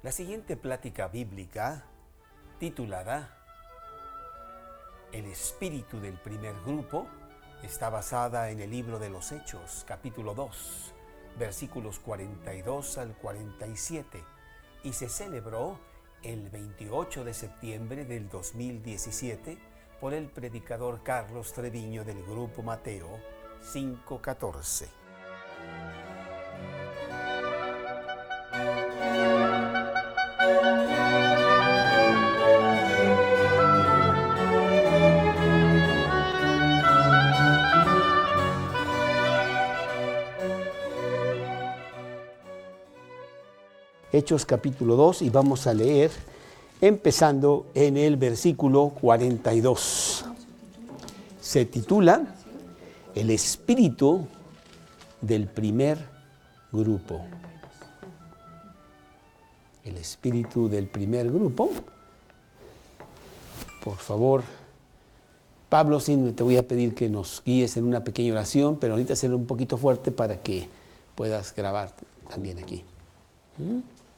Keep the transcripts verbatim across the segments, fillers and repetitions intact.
La siguiente plática bíblica, titulada El espíritu del primer grupo, está basada en el libro de los Hechos, capítulo dos, versículos cuarenta y dos al cuarenta y siete, y se celebró el veintiocho de septiembre del dos mil diecisiete por el predicador Carlos Treviño del Grupo Mateo cinco catorce. Hechos capítulo dos, y vamos a leer empezando en el versículo cuarenta y dos. Se titula El espíritu del primer grupo. El espíritu del primer grupo. Por favor, Pablo, sí, te voy a pedir que nos guíes en una pequeña oración, pero ahorita será un poquito fuerte para que puedas grabar también aquí. ¿Mm?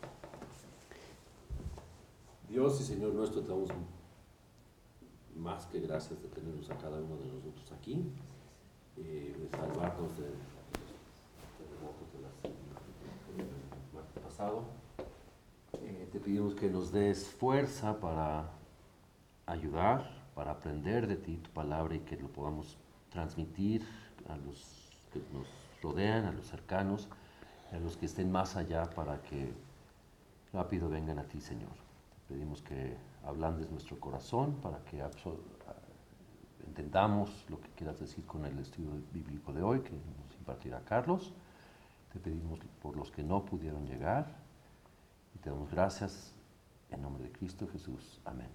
Dios y Señor nuestro, te damos más que gracias de tenernos a cada uno de nosotros aquí, eh, de salvarnos de los terremotos del martes pasado. Eh, te pedimos que nos des fuerza para ayudar, para aprender de ti tu palabra y que lo podamos transmitir a los que nos rodean, a los cercanos, a los que estén más allá, para que rápido vengan a ti, Señor. Pedimos que ablandes nuestro corazón para que absor- entendamos lo que quieras decir con el estudio bíblico de hoy que nos impartirá Carlos. Te pedimos por los que no pudieron llegar y te damos gracias en nombre de Cristo Jesús. Amén.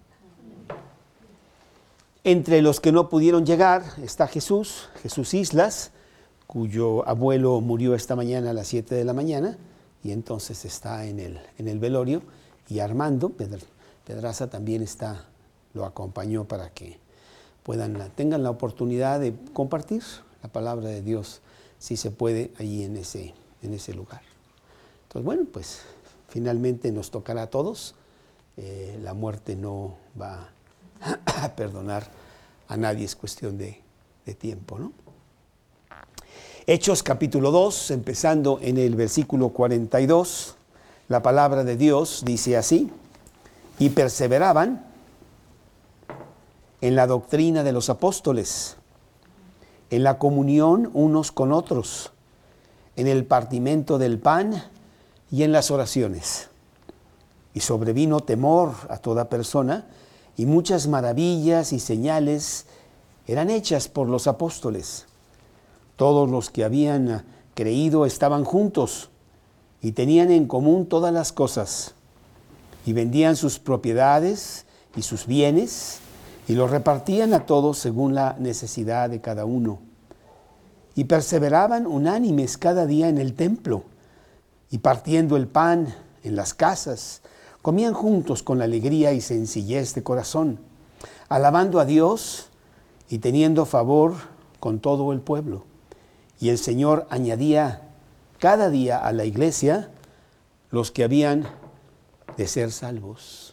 Entre los que no pudieron llegar está Jesús, Jesús Islas, cuyo abuelo murió esta mañana a las siete de la mañana y entonces está en el, en el velorio. Y Armando Pedraza también está, lo acompañó para que puedan, tengan la oportunidad de compartir la palabra de Dios, si se puede, allí en ese, en ese lugar. Entonces, bueno, pues finalmente nos tocará a todos. Eh, la muerte no va a perdonar a nadie, es cuestión de, de tiempo, ¿no? Hechos capítulo dos, empezando en el versículo cuarenta y dos. La palabra de Dios dice así: y perseveraban en la doctrina de los apóstoles, en la comunión unos con otros, en el partimiento del pan y en las oraciones. Y sobrevino temor a toda persona, y muchas maravillas y señales eran hechas por los apóstoles. Todos los que habían creído estaban juntos, y tenían en común todas las cosas, y vendían sus propiedades y sus bienes, y los repartían a todos según la necesidad de cada uno. Y perseveraban unánimes cada día en el templo, y partiendo el pan en las casas, comían juntos con alegría y sencillez de corazón, alabando a Dios y teniendo favor con todo el pueblo. Y el Señor añadía cada día a la iglesia los que habían de ser salvos.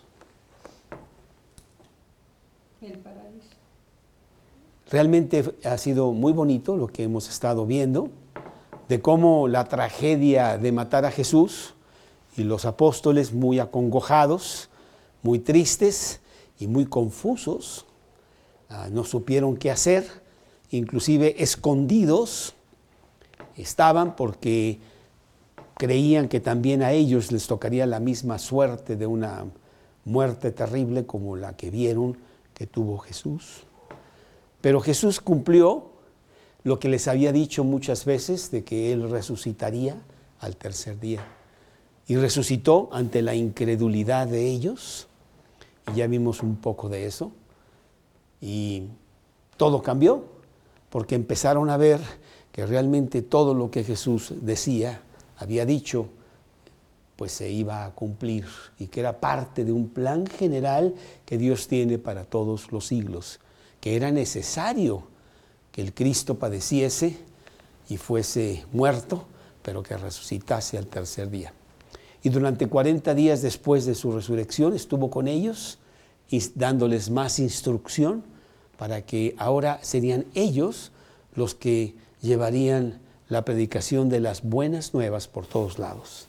El paraíso. Realmente ha sido muy bonito lo que hemos estado viendo, de cómo la tragedia de matar a Jesús y los apóstoles muy acongojados, muy tristes y muy confusos, ah, no supieron qué hacer, inclusive escondidos estaban porque creían que también a ellos les tocaría la misma suerte de una muerte terrible como la que vieron que tuvo Jesús. Pero Jesús cumplió lo que les había dicho muchas veces, de que Él resucitaría al tercer día. Y resucitó ante la incredulidad de ellos, y ya vimos un poco de eso. Y todo cambió, porque empezaron a ver que realmente todo lo que Jesús decía, había dicho, pues se iba a cumplir, y que era parte de un plan general que Dios tiene para todos los siglos, que era necesario que el Cristo padeciese y fuese muerto, pero que resucitase al tercer día. Y durante cuarenta días después de su resurrección estuvo con ellos y dándoles más instrucción para que ahora serían ellos los que llevarían la predicación de las buenas nuevas por todos lados.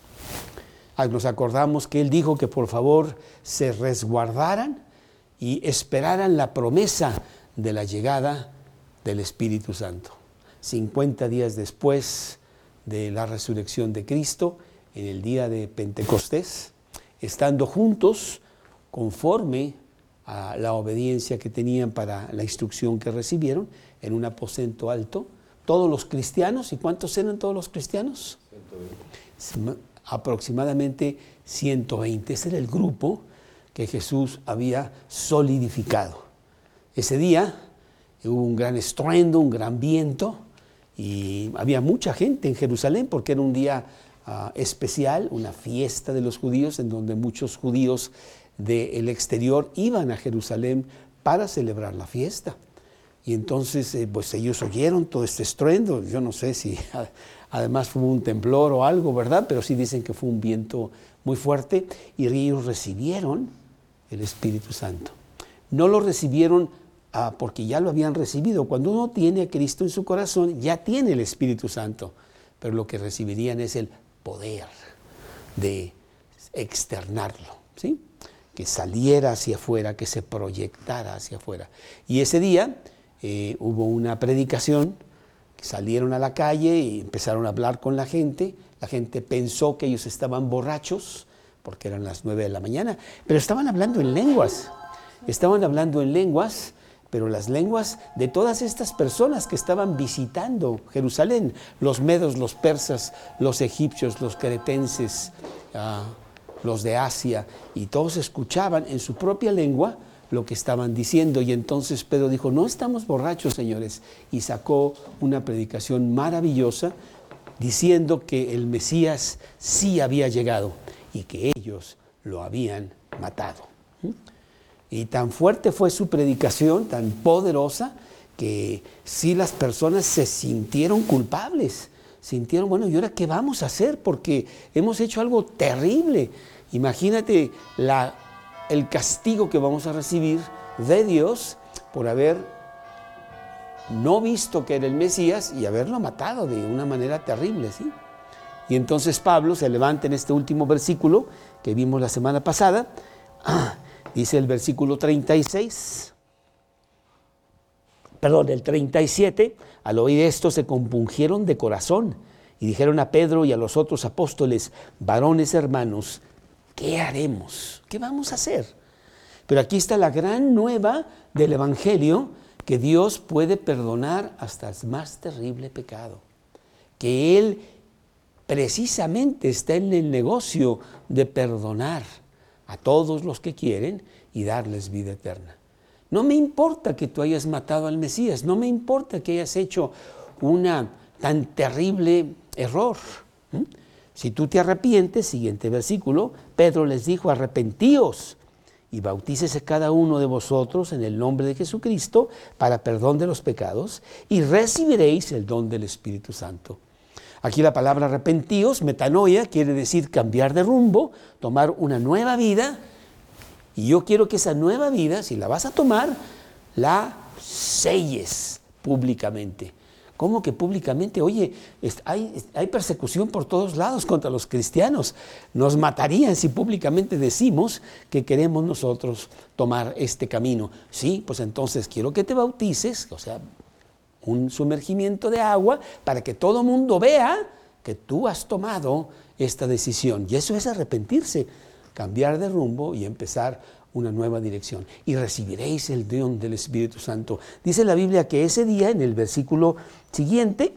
Nos acordamos que él dijo que por favor se resguardaran y esperaran la promesa de la llegada del Espíritu Santo. cincuenta días después de la resurrección de Cristo, en el día de Pentecostés, estando juntos conforme a la obediencia que tenían para la instrucción que recibieron en un aposento alto, todos los cristianos, ¿y cuántos eran todos los cristianos? ciento veinte. Aproximadamente ciento veinte. Ese era el grupo que Jesús había solidificado. Ese día hubo un gran estruendo, un gran viento, y había mucha gente en Jerusalén porque era un día uh, especial, una fiesta de los judíos, en donde muchos judíos del exterior iban a Jerusalén para celebrar la fiesta. Y entonces eh, pues ellos oyeron todo este estruendo. Yo no sé si además fue un temblor o algo, ¿verdad? Pero sí dicen que fue un viento muy fuerte y ellos recibieron el Espíritu Santo. No lo recibieron ah, porque ya lo habían recibido. Cuando uno tiene a Cristo en su corazón, ya tiene el Espíritu Santo. Pero lo que recibirían es el poder de externarlo, ¿sí? Que saliera hacia afuera, que se proyectara hacia afuera. Y ese día eh, hubo una predicación, salieron a la calle y empezaron a hablar con la gente. La gente pensó que ellos estaban borrachos, porque eran las nueve de la mañana, pero estaban hablando en lenguas. Estaban hablando en lenguas, pero las lenguas de todas estas personas que estaban visitando Jerusalén, los medos, los persas, los egipcios, los cretenses, uh, los de Asia, y todos escuchaban en su propia lengua lo que estaban diciendo. Y entonces Pedro dijo: no estamos borrachos, señores, y sacó una predicación maravillosa diciendo que el Mesías sí había llegado y que ellos lo habían matado. Y tan fuerte fue su predicación, tan poderosa, que sí las personas se sintieron culpables. Sintieron, bueno, ¿y ahora qué vamos a hacer? Porque hemos hecho algo terrible. Imagínate la, el castigo que vamos a recibir de Dios por haber no visto que era el Mesías y haberlo matado de una manera terrible, ¿sí? Y entonces Pablo se levanta en este último versículo que vimos la semana pasada. Ah, dice el versículo treinta y seis, perdón, el treinta y siete, al oír esto se compungieron de corazón y dijeron a Pedro y a los otros apóstoles: varones hermanos, ¿qué haremos? ¿Qué vamos a hacer? Pero aquí está la gran nueva del Evangelio, que Dios puede perdonar hasta el más terrible pecado, que Él precisamente está en el negocio de perdonar a todos los que quieren y darles vida eterna. No me importa que tú hayas matado al Mesías, no me importa que hayas hecho una tan terrible error. ¿Mm? Si tú te arrepientes, siguiente versículo, Pedro les dijo: arrepentíos y bautícese cada uno de vosotros en el nombre de Jesucristo para perdón de los pecados y recibiréis el don del Espíritu Santo. Aquí la palabra arrepentíos, metanoia, quiere decir cambiar de rumbo, tomar una nueva vida. Y yo quiero que esa nueva vida, si la vas a tomar, la selles públicamente. ¿Cómo que públicamente? Oye, hay, hay persecución por todos lados contra los cristianos. Nos matarían si públicamente decimos que queremos nosotros tomar este camino. Sí, pues entonces quiero que te bautices, o sea, un sumergimiento de agua para que todo mundo vea que tú has tomado esta decisión. Y eso es arrepentirse, cambiar de rumbo y empezar una nueva dirección. Y recibiréis el don del Espíritu Santo. Dice la Biblia que ese día, en el versículo siguiente,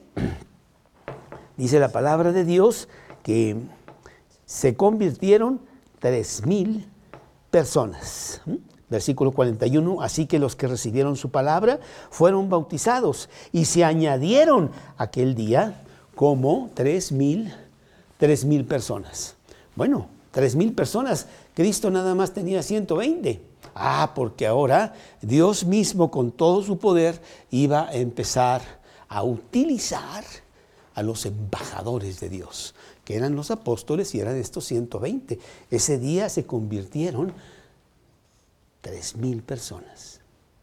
dice la palabra de Dios que se convirtieron tres mil personas. Versículo cuarenta y uno, así que los que recibieron su palabra fueron bautizados y se añadieron aquel día como tres mil, tres mil personas. Bueno, tres mil personas, Cristo nada más tenía ciento veinte. Ah, porque ahora Dios mismo con todo su poder iba a empezar a utilizar a los embajadores de Dios, que eran los apóstoles y eran estos ciento veinte. Ese día se convirtieron tres mil personas.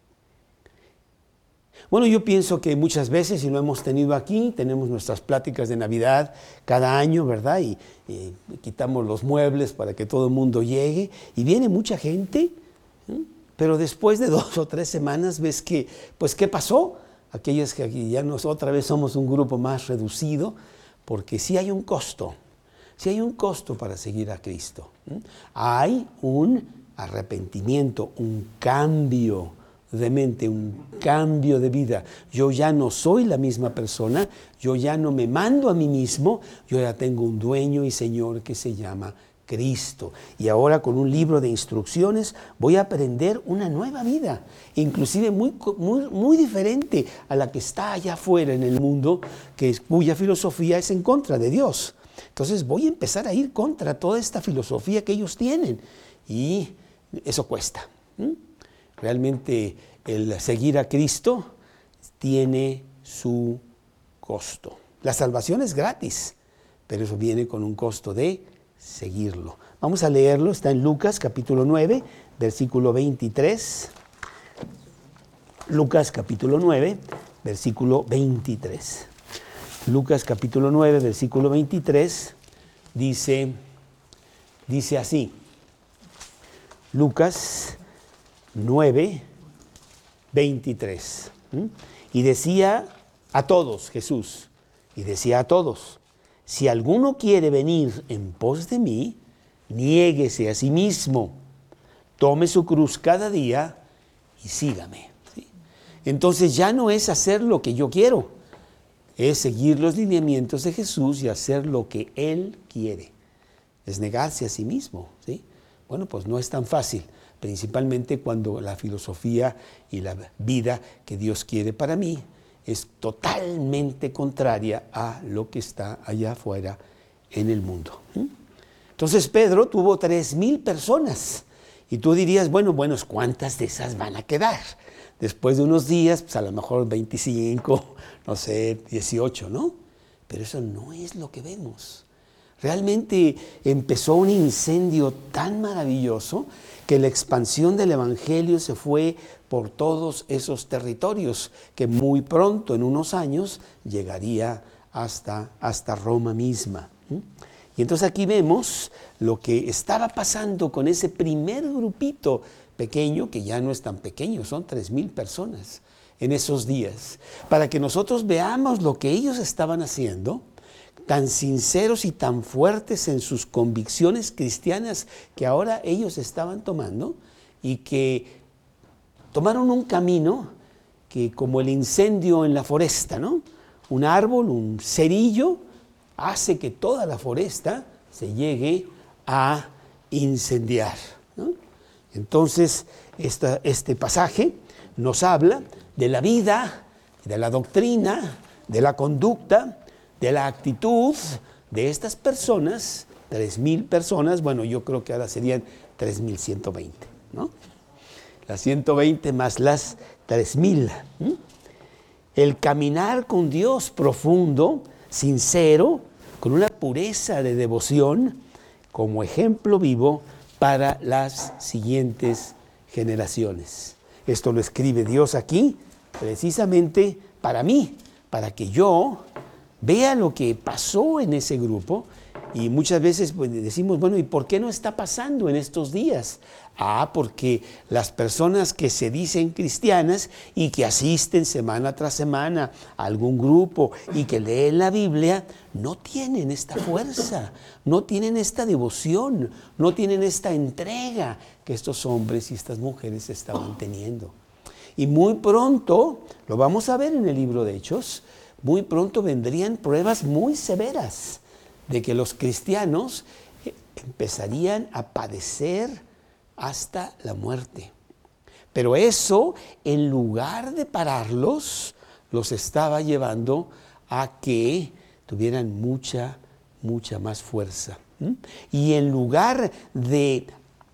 Bueno, yo pienso que muchas veces, y lo hemos tenido aquí, tenemos nuestras pláticas de Navidad cada año, ¿verdad? Y, y quitamos los muebles para que todo el mundo llegue, y viene mucha gente, ¿eh? Pero después de dos o tres semanas ves que, pues, ¿qué pasó? Aquellos que aquí ya nos, otra vez somos un grupo más reducido, porque sí hay un costo, sí hay un costo para seguir a Cristo. ¿eh? Hay un arrepentimiento, un cambio de mente, un cambio de vida. Yo ya no soy la misma persona, yo ya no me mando a mí mismo, yo ya tengo un dueño y Señor que se llama Cristo. Y ahora con un libro de instrucciones voy a aprender una nueva vida, inclusive muy, muy, muy diferente a la que está allá afuera en el mundo, que es, cuya filosofía es en contra de Dios. Entonces voy a empezar a ir contra toda esta filosofía que ellos tienen y eso cuesta. ¿Mm? Realmente el seguir a Cristo tiene su costo. La salvación es gratis, pero eso viene con un costo de seguirlo. Vamos a leerlo, está en Lucas capítulo nueve, versículo veintitrés. Lucas capítulo nueve, versículo veintitrés. Lucas capítulo nueve, versículo veintitrés, dice, dice así. Lucas nueve, veintitrés. ¿Mm? Y decía a todos, Jesús, y decía a todos, si alguno quiere venir en pos de mí, niéguese a sí mismo, tome su cruz cada día y sígame. ¿Sí? Entonces ya no es hacer lo que yo quiero, es seguir los lineamientos de Jesús y hacer lo que Él quiere. Es negarse a sí mismo. ¿Sí? Bueno, pues no es tan fácil, principalmente cuando la filosofía y la vida que Dios quiere para mí es totalmente contraria a lo que está allá afuera en el mundo. Entonces Pedro tuvo tres mil personas y tú dirías, bueno, bueno, ¿cuántas de esas van a quedar? Después de unos días, pues a lo mejor veinticinco, no sé, dieciocho, ¿no? Pero eso no es lo que vemos. Realmente empezó un incendio tan maravilloso que la expansión del Evangelio se fue por todos esos territorios, que muy pronto, en unos años, llegaría hasta, hasta Roma misma. Y entonces aquí vemos lo que estaba pasando con ese primer grupito pequeño, que ya no es tan pequeño, son tres mil personas en esos días, para que nosotros veamos lo que ellos estaban haciendo, tan sinceros y tan fuertes en sus convicciones cristianas que ahora ellos estaban tomando y que tomaron un camino que, como el incendio en la foresta, ¿no? Un árbol, un cerillo, hace que toda la foresta se llegue a incendiar, ¿no? Entonces, esta, este pasaje nos habla de la vida, de la doctrina, de la conducta, de la actitud de estas personas, tres mil personas, bueno, yo creo que ahora serían tres mil ciento veinte, ¿no? Las ciento veinte más las tres mil. ¿Mm? El caminar con Dios profundo, sincero, con una pureza de devoción, como ejemplo vivo para las siguientes generaciones. Esto lo escribe Dios aquí, precisamente para mí, para que yo vea lo que pasó en ese grupo. Y muchas veces pues, decimos, bueno, ¿y por qué no está pasando en estos días? Ah, porque las personas que se dicen cristianas y que asisten semana tras semana a algún grupo y que leen la Biblia, no tienen esta fuerza, no tienen esta devoción, no tienen esta entrega que estos hombres y estas mujeres estaban teniendo. Y muy pronto, lo vamos a ver en el libro de Hechos, muy pronto vendrían pruebas muy severas de que los cristianos empezarían a padecer hasta la muerte. Pero eso, en lugar de pararlos, los estaba llevando a que tuvieran mucha, mucha más fuerza. ¿Mm? Y en lugar de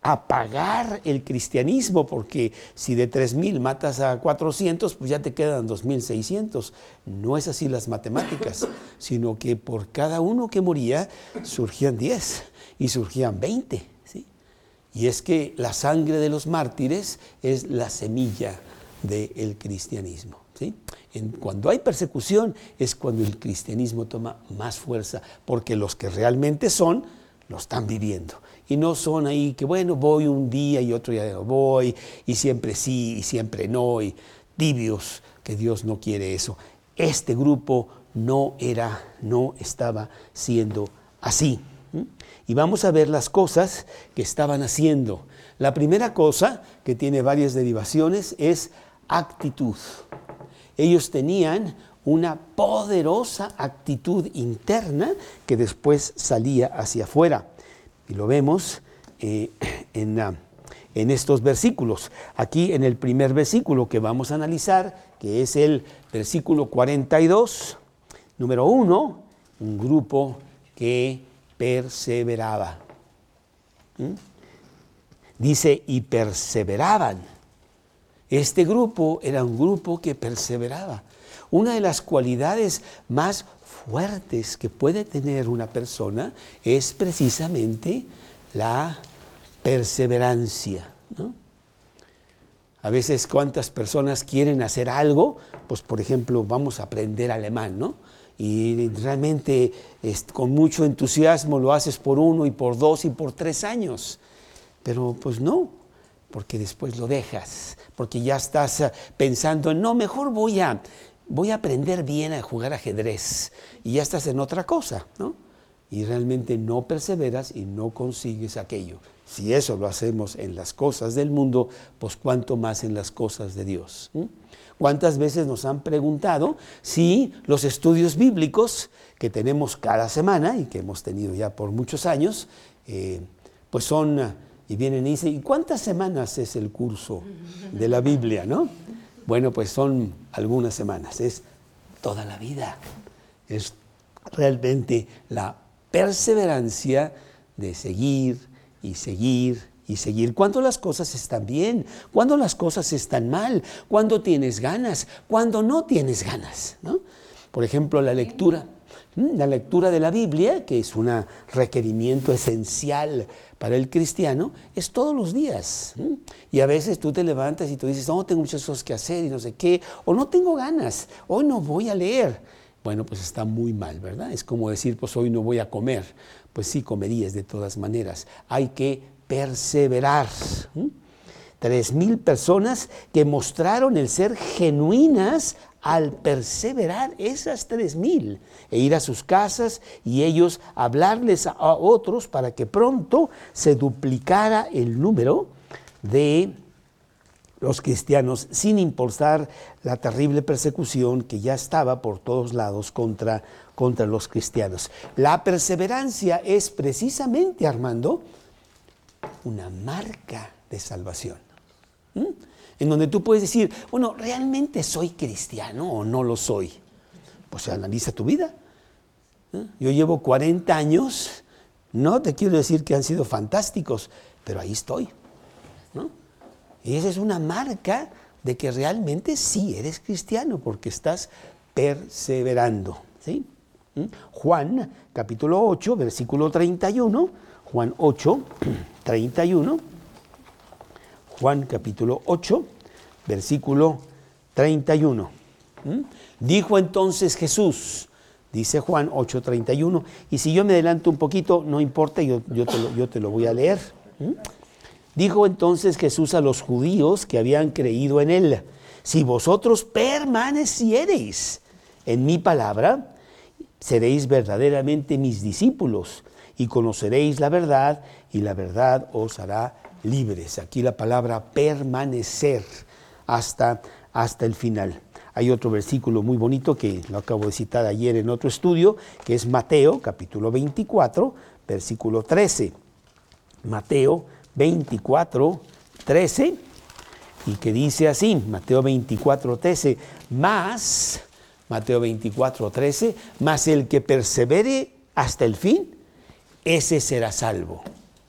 apagar el cristianismo, porque si de tres mil matas a cuatrocientos, pues ya te quedan dos mil seiscientos. No es así las matemáticas, sino que por cada uno que moría surgían diez y surgían veinte. ¿Sí? Y es que la sangre de los mártires es la semilla del cristianismo. ¿Sí? En, cuando hay persecución es cuando el cristianismo toma más fuerza, porque los que realmente son, lo están viviendo. Y no son ahí que, bueno, voy un día y otro día no voy, y siempre sí y siempre no, y tibios, que Dios no quiere eso. Este grupo no era, no estaba siendo así. ¿Mm? Y vamos a ver las cosas que estaban haciendo. La primera cosa, que tiene varias derivaciones, es actitud. Ellos tenían una poderosa actitud interna que después salía hacia afuera. Y lo vemos eh, en, uh, en estos versículos. Aquí en el primer versículo que vamos a analizar, que es el versículo cuarenta y dos, número uno, un grupo que perseveraba. ¿Mm? Dice, y perseveraban. Este grupo era un grupo que perseveraba. Una de las cualidades más fuertes que puede tener una persona es precisamente la perseverancia, ¿no? A veces, ¿cuántas personas quieren hacer algo? Pues, por ejemplo, vamos a aprender alemán, ¿no? Y realmente es, con mucho entusiasmo lo haces por uno y por dos y por tres años. Pero pues no, porque después lo dejas, porque ya estás pensando en, no, mejor voy a... voy a aprender bien a jugar ajedrez, y ya estás en otra cosa, ¿no? Y realmente no perseveras y no consigues aquello. Si eso lo hacemos en las cosas del mundo, pues cuánto más en las cosas de Dios. ¿Mm? ¿Cuántas veces nos han preguntado si los estudios bíblicos que tenemos cada semana y que hemos tenido ya por muchos años, eh, pues son, y vienen y dicen, ¿y cuántas semanas es el curso de la Biblia, no? Bueno, pues son algunas semanas, es toda la vida. Es realmente la perseverancia de seguir y seguir y seguir. Cuando las cosas están bien, cuando las cosas están mal, cuando tienes ganas, cuando no tienes ganas, ¿no? Por ejemplo, la lectura. La lectura de la Biblia, que es un requerimiento esencial para el cristiano, es todos los días. Y a veces tú te levantas y tú dices, no, tengo muchas cosas que hacer y no sé qué, o no tengo ganas, hoy no voy a leer. Bueno, pues está muy mal, ¿verdad? Es como decir, pues hoy no voy a comer. Pues sí, comerías de todas maneras. Hay que perseverar. Tres mil personas que mostraron el ser genuinas al perseverar, esas tres mil, e ir a sus casas y ellos hablarles a otros para que pronto se duplicara el número de los cristianos, sin importar la terrible persecución que ya estaba por todos lados contra, contra los cristianos. La perseverancia es precisamente, Armando, una marca de salvación. ¿Mm? En donde tú puedes decir, bueno, ¿realmente soy cristiano o no lo soy? Pues analiza tu vida. ¿Eh? Yo llevo cuarenta años, no te quiero decir que han sido fantásticos, pero ahí estoy, ¿no? Y esa es una marca de que realmente sí eres cristiano, porque estás perseverando, ¿sí? ¿Mm? Juan, capítulo ocho, versículo treinta y uno, Juan ocho, treinta y uno, Juan capítulo ocho, versículo treinta y uno. ¿Mm? Dijo entonces Jesús, dice Juan ocho, treinta y uno, y si yo me adelanto un poquito, no importa, yo, yo, te, lo, yo te lo voy a leer. ¿Mm? Dijo entonces Jesús a los judíos que habían creído en él, si vosotros permaneciereis en mi palabra, seréis verdaderamente mis discípulos y conoceréis la verdad, y la verdad os hará libres. Aquí la palabra permanecer hasta, hasta el final. Hay otro versículo muy bonito que lo acabo de citar ayer en otro estudio, que es Mateo, capítulo veinticuatro, versículo trece. Mateo veinticuatro, trece, y que dice así, Mateo veinticuatro, trece, más, Mateo veinticuatro, trece, más el que persevere hasta el fin, ese será salvo.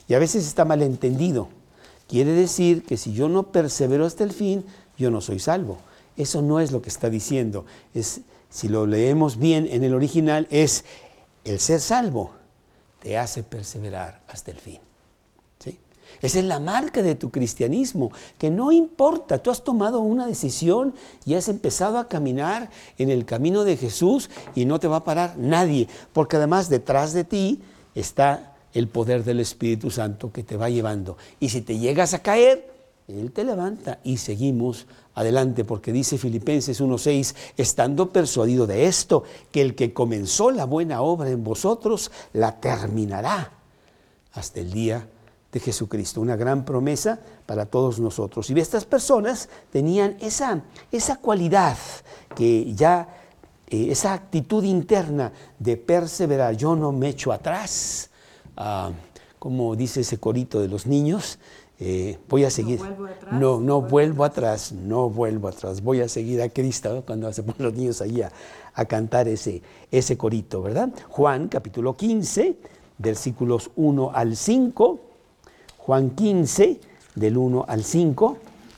Y a veces está mal entendido. Quiere decir que si yo no persevero hasta el fin, yo no soy salvo. Eso no es lo que está diciendo. Es, si lo leemos bien en el original, es el ser salvo te hace perseverar hasta el fin. ¿Sí? Esa es la marca de tu cristianismo, que no importa, tú has tomado una decisión y has empezado a caminar en el camino de Jesús y no te va a parar nadie, porque además detrás de ti está el poder del Espíritu Santo que te va llevando. Y si te llegas a caer, Él te levanta y seguimos adelante, porque dice Filipenses uno seis, estando persuadido de esto, que el que comenzó la buena obra en vosotros, la terminará hasta el día de Jesucristo. Una gran promesa para todos nosotros. Y estas personas tenían esa, esa cualidad, que ya, eh, esa actitud interna de perseverar. Yo no me echo atrás, ah, como dice ese corito de los niños. Eh, voy a seguir, no vuelvo atrás, no, no vuelvo atrás, no vuelvo atrás, voy a seguir a Cristo, ¿no? Cuando se ponen los niños ahí a, a cantar ese, ese corito, ¿verdad? Juan capítulo quince, versículos uno al cinco, Juan quince, del uno al cinco,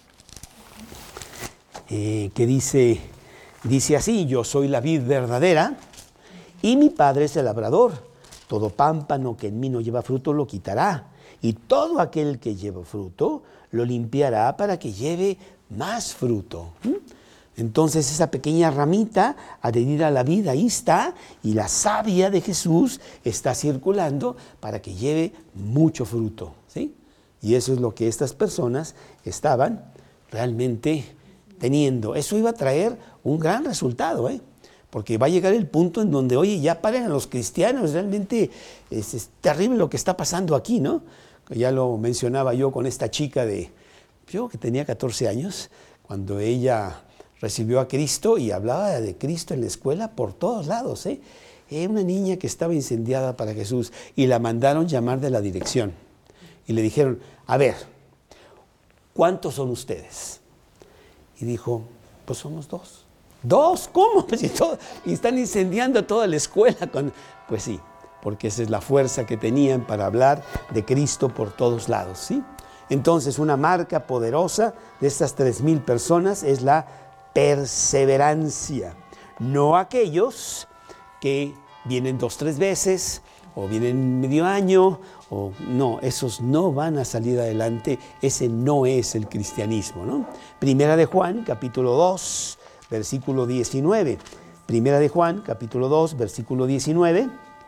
eh, que dice, dice así, yo soy la vid verdadera y mi Padre es el labrador, todo pámpano que en mí no lleva fruto lo quitará. Y todo aquel que lleva fruto lo limpiará para que lleve más fruto. Entonces esa pequeña ramita adherida a la vid, ahí está, y la savia de Jesús está circulando para que lleve mucho fruto, ¿sí? Y eso es lo que estas personas estaban realmente teniendo. Eso iba a traer un gran resultado, ¿eh? Porque va a llegar el punto en donde, oye, ya paren a los cristianos, realmente es, es terrible lo que está pasando aquí, ¿no? Ya lo mencionaba yo con esta chica de, yo que tenía catorce años, cuando ella recibió a Cristo y hablaba de Cristo en la escuela por todos lados, ¿eh? Era una niña que estaba incendiada para Jesús y la mandaron llamar de la dirección. Y le dijeron, a ver, ¿cuántos son ustedes? Y dijo, pues somos dos. ¿Dos? ¿Cómo? Pues y, todo, y están incendiando toda la escuela. Con... Pues sí, porque esa es la fuerza que tenían para hablar de Cristo por todos lados, ¿sí? Entonces, una marca poderosa de estas tres mil personas es la perseverancia. No aquellos que vienen dos, tres veces, o vienen medio año, o no, esos no van a salir adelante. Ese no es el cristianismo, ¿no? Primera de Juan, capítulo dos, versículo diecinueve. Primera de Juan, capítulo dos, versículo diecinueve.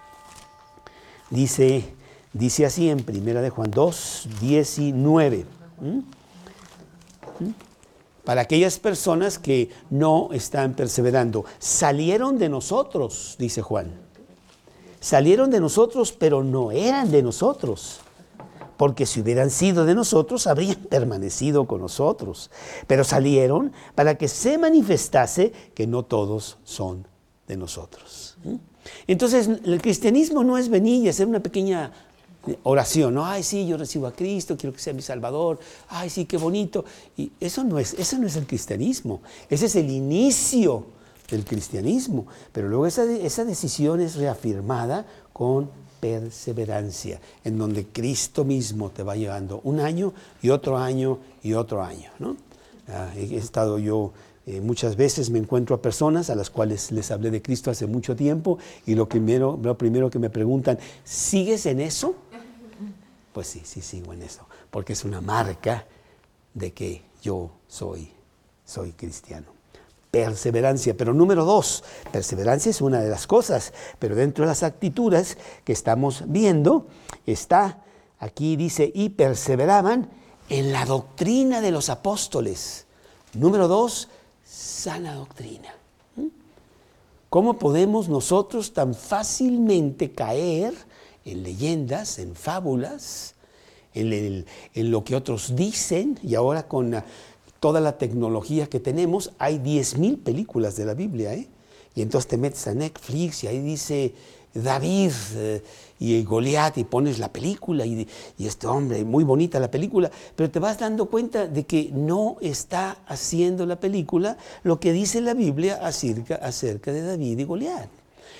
Dice, dice así en Primera de Juan dos, diecinueve. ¿Mm? ¿Mm? Para aquellas personas que no están perseverando. Salieron de nosotros, dice Juan. Salieron de nosotros, pero no eran de nosotros. Porque si hubieran sido de nosotros, habrían permanecido con nosotros. Pero salieron para que se manifestase que no todos son de nosotros. ¿Mm? Entonces, el cristianismo no es venir y hacer una pequeña oración, ¿no? Ay, sí, yo recibo a Cristo, quiero que sea mi Salvador. Ay, sí, qué bonito. Y eso no es, eso no es el cristianismo. Ese es el inicio del cristianismo. Pero luego esa, esa decisión es reafirmada con perseverancia, en donde Cristo mismo te va llevando un año y otro año y otro año, ¿no? Ah, he estado yo... Eh, muchas veces me encuentro a personas a las cuales les hablé de Cristo hace mucho tiempo y lo primero, lo primero que me preguntan, ¿sigues en eso? Pues sí, sí sigo en eso, porque es una marca de que yo soy, soy cristiano. Perseverancia, pero número dos, perseverancia es una de las cosas, pero dentro de las actitudes que estamos viendo está, aquí dice, y perseveraban en la doctrina de los apóstoles. Número dos, sana doctrina. ¿Cómo podemos nosotros tan fácilmente caer en leyendas, en fábulas, en, el, en lo que otros dicen? Y ahora con la, toda la tecnología que tenemos, hay diez mil películas de la Biblia, ¿eh? Y entonces te metes a Netflix y ahí dice David eh, y Goliat y pones la película y, y este hombre, muy bonita la película, pero te vas dando cuenta de que no está haciendo la película lo que dice la Biblia acerca, acerca de David y Goliat.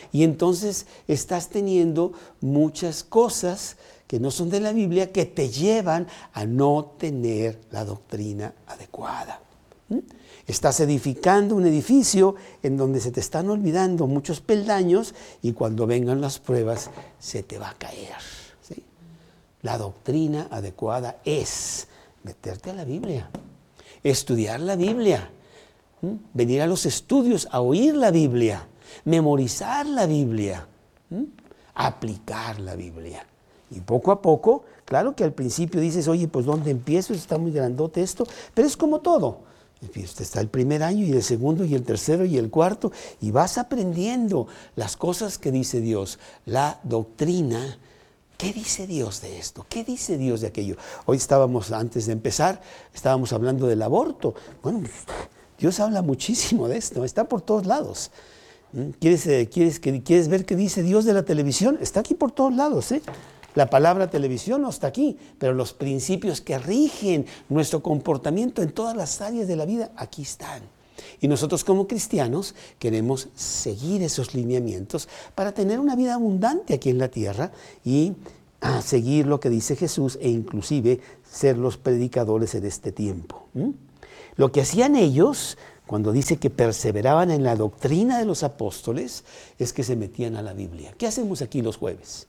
Y entonces estás teniendo muchas cosas que no son de la Biblia que te llevan a no tener la doctrina adecuada. ¿Mm? Estás edificando un edificio en donde se te están olvidando muchos peldaños y cuando vengan las pruebas se te va a caer. ¿Sí? La doctrina adecuada es meterte a la Biblia, estudiar la Biblia, ¿Mm? venir a los estudios a oír la Biblia, memorizar la Biblia, ¿Mm? aplicar la Biblia. Y poco a poco, claro que al principio dices, oye, pues ¿dónde empiezo? Está muy grandote esto, pero es como todo. Está el primer año y el segundo y el tercero y el cuarto y vas aprendiendo las cosas que dice Dios, la doctrina. ¿Qué dice Dios de esto? ¿Qué dice Dios de aquello? Hoy estábamos, antes de empezar, estábamos hablando del aborto. Bueno, Dios habla muchísimo de esto, está por todos lados. ¿Quieres, quieres, ¿Quieres ver qué dice Dios de la televisión? Está aquí por todos lados, ¿eh? La palabra televisión no está aquí, pero los principios que rigen nuestro comportamiento en todas las áreas de la vida, aquí están. Y nosotros como cristianos queremos seguir esos lineamientos para tener una vida abundante aquí en la tierra y ah, seguir lo que dice Jesús e inclusive ser los predicadores en este tiempo. ¿Mm? Lo que hacían ellos, cuando dice que perseveraban en la doctrina de los apóstoles, es que se metían a la Biblia. ¿Qué hacemos aquí los jueves?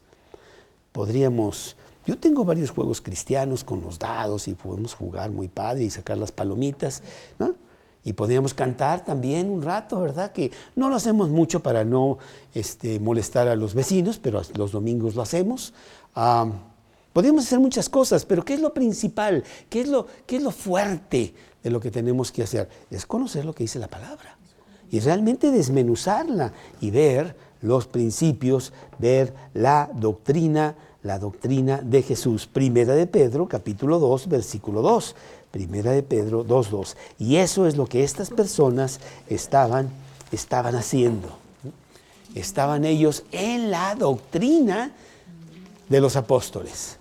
Podríamos, yo tengo varios juegos cristianos con los dados y podemos jugar muy padre y sacar las palomitas, ¿no? Y podríamos cantar también un rato, ¿verdad? Que no lo hacemos mucho para no este, molestar a los vecinos, pero los domingos lo hacemos. Um, podríamos hacer muchas cosas, pero ¿qué es lo principal? ¿Qué es lo, qué es lo fuerte de lo que tenemos que hacer? Es conocer lo que dice la palabra y realmente desmenuzarla y ver los principios, ver la doctrina, la doctrina de Jesús. Primera de Pedro, capítulo dos, versículo dos. Primera de Pedro dos, dos. Y eso es lo que estas personas estaban, estaban haciendo. Estaban ellos en la doctrina de los apóstoles.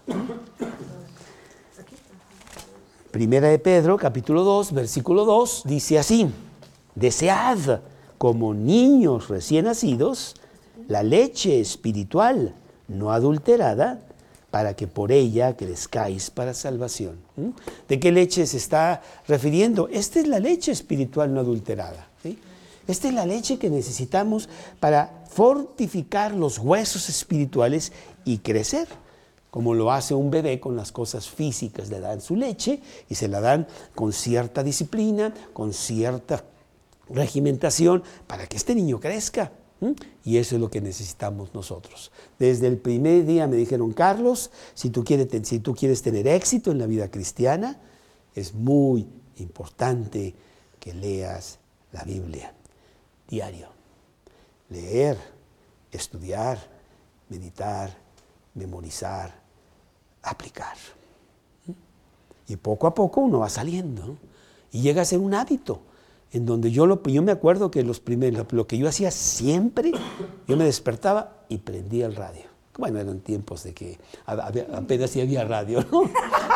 Primera de Pedro, capítulo dos, versículo dos, dice así: desead como niños recién nacidos la leche espiritual no adulterada, para que por ella crezcáis para salvación. ¿Mm? ¿De qué leche se está refiriendo? Esta es la leche espiritual no adulterada, ¿sí? Esta es la leche que necesitamos para fortificar los huesos espirituales y crecer, como lo hace un bebé con las cosas físicas. Le dan su leche y se la dan con cierta disciplina, con cierta regimentación, para que este niño crezca. Y eso es lo que necesitamos nosotros. Desde el primer día me dijeron, Carlos, si tú quieres, si tú quieres tener éxito en la vida cristiana, es muy importante que leas la Biblia diario. Leer, estudiar, meditar, memorizar, aplicar. Y poco a poco uno va saliendo, ¿no? Y llega a ser un hábito. En donde yo, lo, yo me acuerdo que los primeros, lo que yo hacía siempre, yo me despertaba y prendía el radio. Bueno, eran tiempos de que apenas sí había radio, ¿no?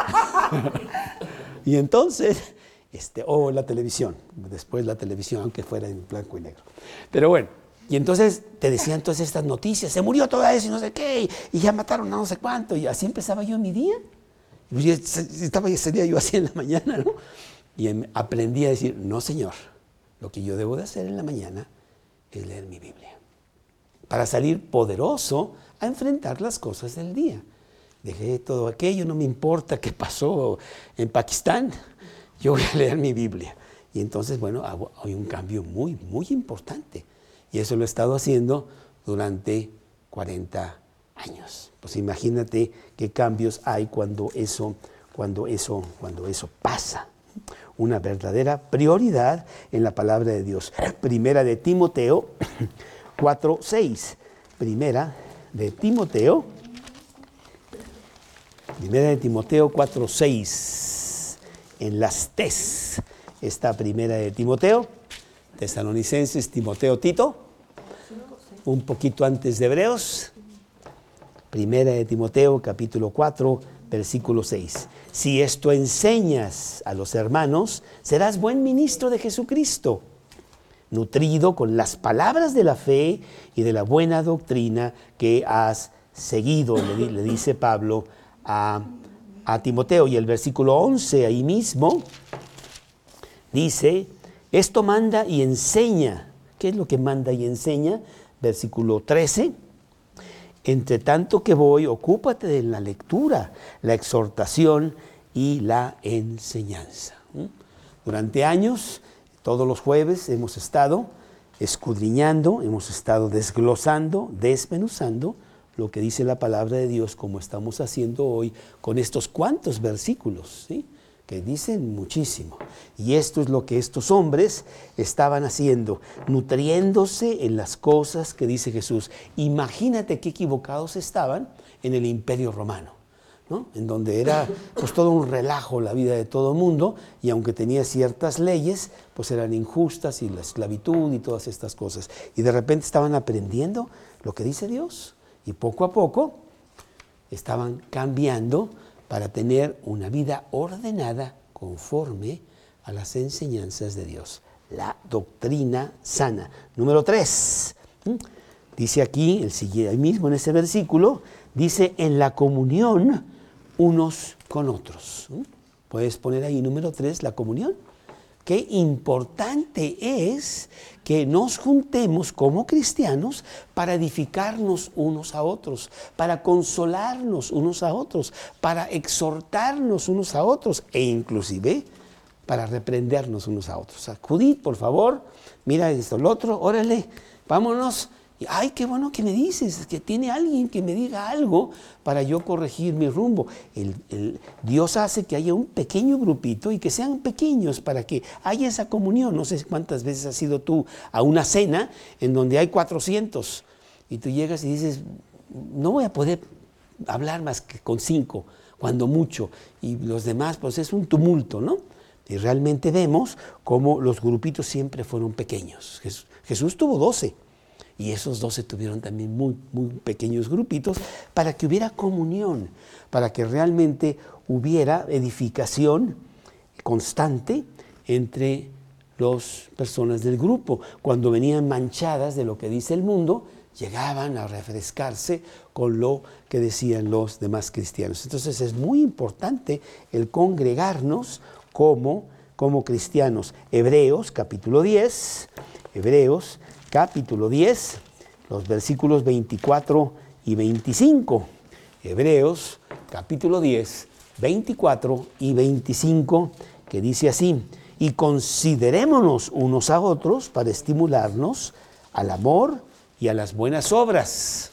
Y entonces, este, o oh, la televisión, después la televisión, aunque fuera en blanco y negro. Pero bueno, y entonces te decían todas estas noticias, se murió toda eso y no sé qué, y ya mataron a no sé cuánto, y así empezaba yo mi día. Y estaba ese día yo así en la mañana, ¿no? Y aprendí a decir, no señor, lo que yo debo de hacer en la mañana es leer mi Biblia, para salir poderoso a enfrentar las cosas del día. Dejé todo aquello, no me importa qué pasó en Pakistán, yo voy a leer mi Biblia. Y entonces, bueno, hay un cambio muy, muy importante. Y eso lo he estado haciendo durante cuarenta años. Pues imagínate qué cambios hay cuando eso, cuando eso, cuando eso pasa. Una verdadera prioridad en la palabra de Dios. Primera de Timoteo cuatro, seis. Primera de Timoteo. Primera de Timoteo cuatro, seis. En las Tes está Primera de Timoteo. Tesalonicenses, Timoteo, Tito. Un poquito antes de Hebreos. Primera de Timoteo, capítulo cuatro, versículo seis. Si esto enseñas a los hermanos, serás buen ministro de Jesucristo, nutrido con las palabras de la fe y de la buena doctrina que has seguido, le, le dice Pablo a, a Timoteo. Y el versículo once ahí mismo dice, esto manda y enseña. ¿Qué es lo que manda y enseña? Versículo trece, entre tanto que voy, ocúpate de la lectura, la exhortación y la enseñanza. Durante años, todos los jueves hemos estado escudriñando, hemos estado desglosando, desmenuzando lo que dice la palabra de Dios, como estamos haciendo hoy con estos cuantos versículos, ¿sí?, que dicen muchísimo. Y esto es lo que estos hombres estaban haciendo, nutriéndose en las cosas que dice Jesús. Imagínate qué equivocados estaban en el Imperio Romano, ¿no?, en donde era pues todo un relajo la vida de todo el mundo, y aunque tenía ciertas leyes, pues eran injustas, y la esclavitud y todas estas cosas. Y de repente estaban aprendiendo lo que dice Dios, y poco a poco estaban cambiando para tener una vida ordenada conforme a las enseñanzas de Dios. La doctrina sana. Número tres, dice aquí, el siguiente, ahí mismo en ese versículo, dice en la comunión unos con otros. Puedes poner ahí número tres, la comunión. Qué importante es que nos juntemos como cristianos para edificarnos unos a otros, para consolarnos unos a otros, para exhortarnos unos a otros e inclusive para reprendernos unos a otros. Acudid, por favor, mira esto, lo otro, órale, vámonos. Y, ay, qué bueno que me dices, que tiene alguien que me diga algo para yo corregir mi rumbo. El, el, Dios hace que haya un pequeño grupito y que sean pequeños para que haya esa comunión. No sé cuántas veces has ido tú a una cena en donde hay cuatrocientos y tú llegas y dices, no voy a poder hablar más que con cinco, cuando mucho, y los demás pues es un tumulto, ¿no? Y realmente vemos cómo los grupitos siempre fueron pequeños. Jesús, Jesús tuvo doce. Y esos doce tuvieron también muy, muy pequeños grupitos para que hubiera comunión, para que realmente hubiera edificación constante entre las personas del grupo. Cuando venían manchadas de lo que dice el mundo, llegaban a refrescarse con lo que decían los demás cristianos. Entonces es muy importante el congregarnos como, como cristianos. Hebreos capítulo diez, Hebreos capítulo diez, los versículos veinticuatro y veinticinco. Hebreos capítulo diez, veinticuatro y veinticinco, que dice así, y considerémonos unos a otros para estimularnos al amor y a las buenas obras,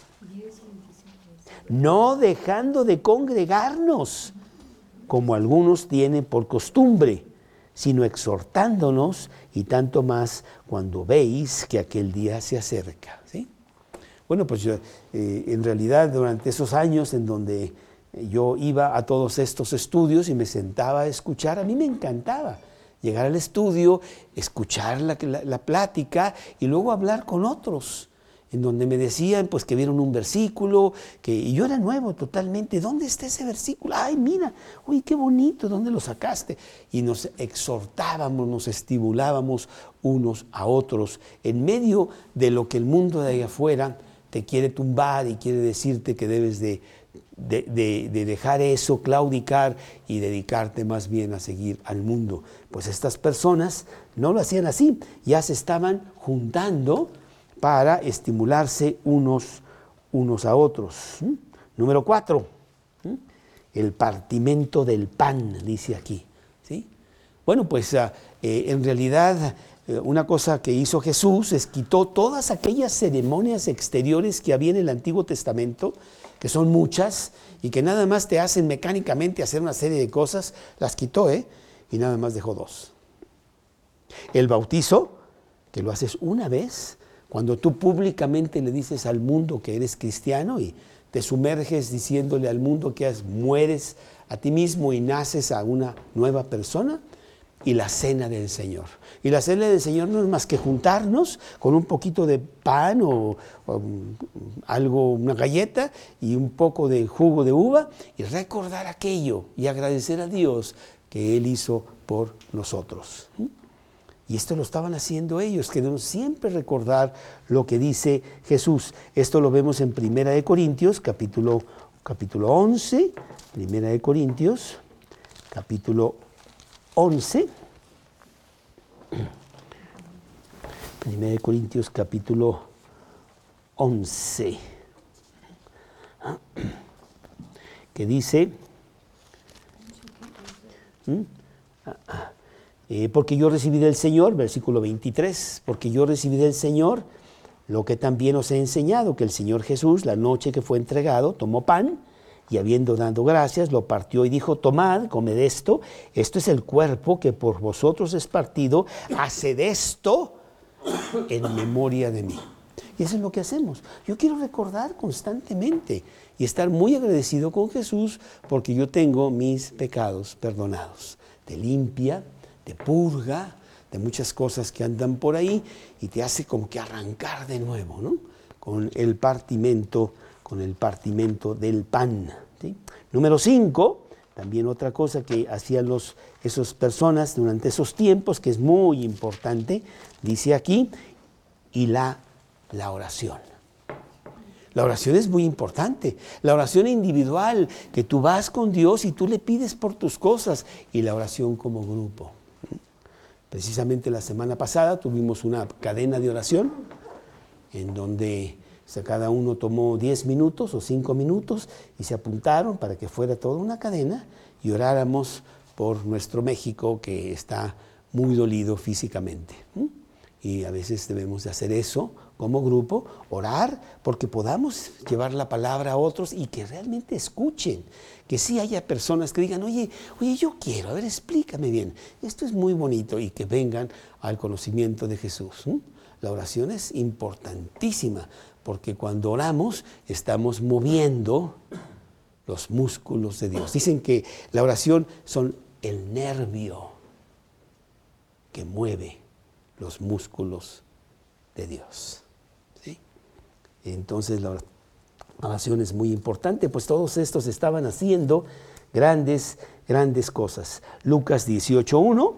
no dejando de congregarnos, como algunos tienen por costumbre, sino exhortándonos, y tanto más cuando veis que aquel día se acerca. ¿Sí? Bueno, pues yo, eh, en realidad durante esos años en donde yo iba a todos estos estudios y me sentaba a escuchar, a mí me encantaba llegar al estudio, escuchar la, la, la plática y luego hablar con otros, en donde me decían pues que vieron un versículo, que, y yo era nuevo totalmente. ¿Dónde está ese versículo? Ay, mira, uy, qué bonito, ¿dónde lo sacaste? Y nos exhortábamos, nos estimulábamos unos a otros, en medio de lo que el mundo de allá afuera te quiere tumbar y quiere decirte que debes de, de, de, de dejar eso, claudicar y dedicarte más bien a seguir al mundo. Pues estas personas no lo hacían así, ya se estaban juntando para estimularse unos, unos a otros. ¿Mm? Número cuatro, ¿Mm? el partimento del pan, dice aquí. ¿Sí? Bueno, pues uh, eh, en realidad eh, una cosa que hizo Jesús es quitó todas aquellas ceremonias exteriores que había en el Antiguo Testamento, que son muchas, y que nada más te hacen mecánicamente hacer una serie de cosas, las quitó, ¿eh? Y nada más dejó dos. El bautizo, que lo haces una vez, cuando tú públicamente le dices al mundo que eres cristiano y te sumerges diciéndole al mundo que mueres a ti mismo y naces a una nueva persona, y la cena del Señor. Y la cena del Señor no es más que juntarnos con un poquito de pan o, o algo, una galleta y un poco de jugo de uva y recordar aquello y agradecer a Dios que Él hizo por nosotros. Y esto lo estaban haciendo ellos. Queremos siempre recordar lo que dice Jesús. Esto lo vemos en Primera de Corintios, capítulo, capítulo once. Primera de Corintios, capítulo once. Primera de Corintios, capítulo once. Que dice... ¿Mm? Eh, porque yo recibí del Señor, versículo veintitrés, porque yo recibí del Señor lo que también os he enseñado, que el Señor Jesús, la noche que fue entregado, tomó pan y habiendo dado gracias, lo partió y dijo, tomad, comed esto, esto es el cuerpo que por vosotros es partido, haced esto en memoria de mí. Y eso es lo que hacemos. Yo quiero recordar constantemente y estar muy agradecido con Jesús porque yo tengo mis pecados perdonados. Te limpia, te purga de muchas cosas que andan por ahí y te hace como que arrancar de nuevo, ¿no? Con el partimento, con el partimento del pan, ¿sí? Número cinco, también otra cosa que hacían los, esas personas durante esos tiempos, que es muy importante, dice aquí, y la, la oración. La oración es muy importante, la oración individual, que tú vas con Dios y tú le pides por tus cosas, y la oración como grupo. Precisamente la semana pasada tuvimos una cadena de oración en donde o sea, cada uno tomó diez minutos o cinco minutos y se apuntaron para que fuera toda una cadena y oráramos por nuestro México que está muy dolido físicamente. Y a veces debemos de hacer eso como grupo, orar porque podamos llevar la palabra a otros y que realmente escuchen, que sí haya personas que digan, oye, oye, yo quiero, a ver, explícame bien, esto es muy bonito y que vengan al conocimiento de Jesús. ¿Mm? La oración es importantísima porque cuando oramos estamos moviendo los músculos de Dios. Dicen que la oración son el nervio que mueve los músculos de Dios. ¿Sí? Entonces la oración es muy importante, pues todos estos estaban haciendo grandes, grandes cosas. Lucas dieciocho uno,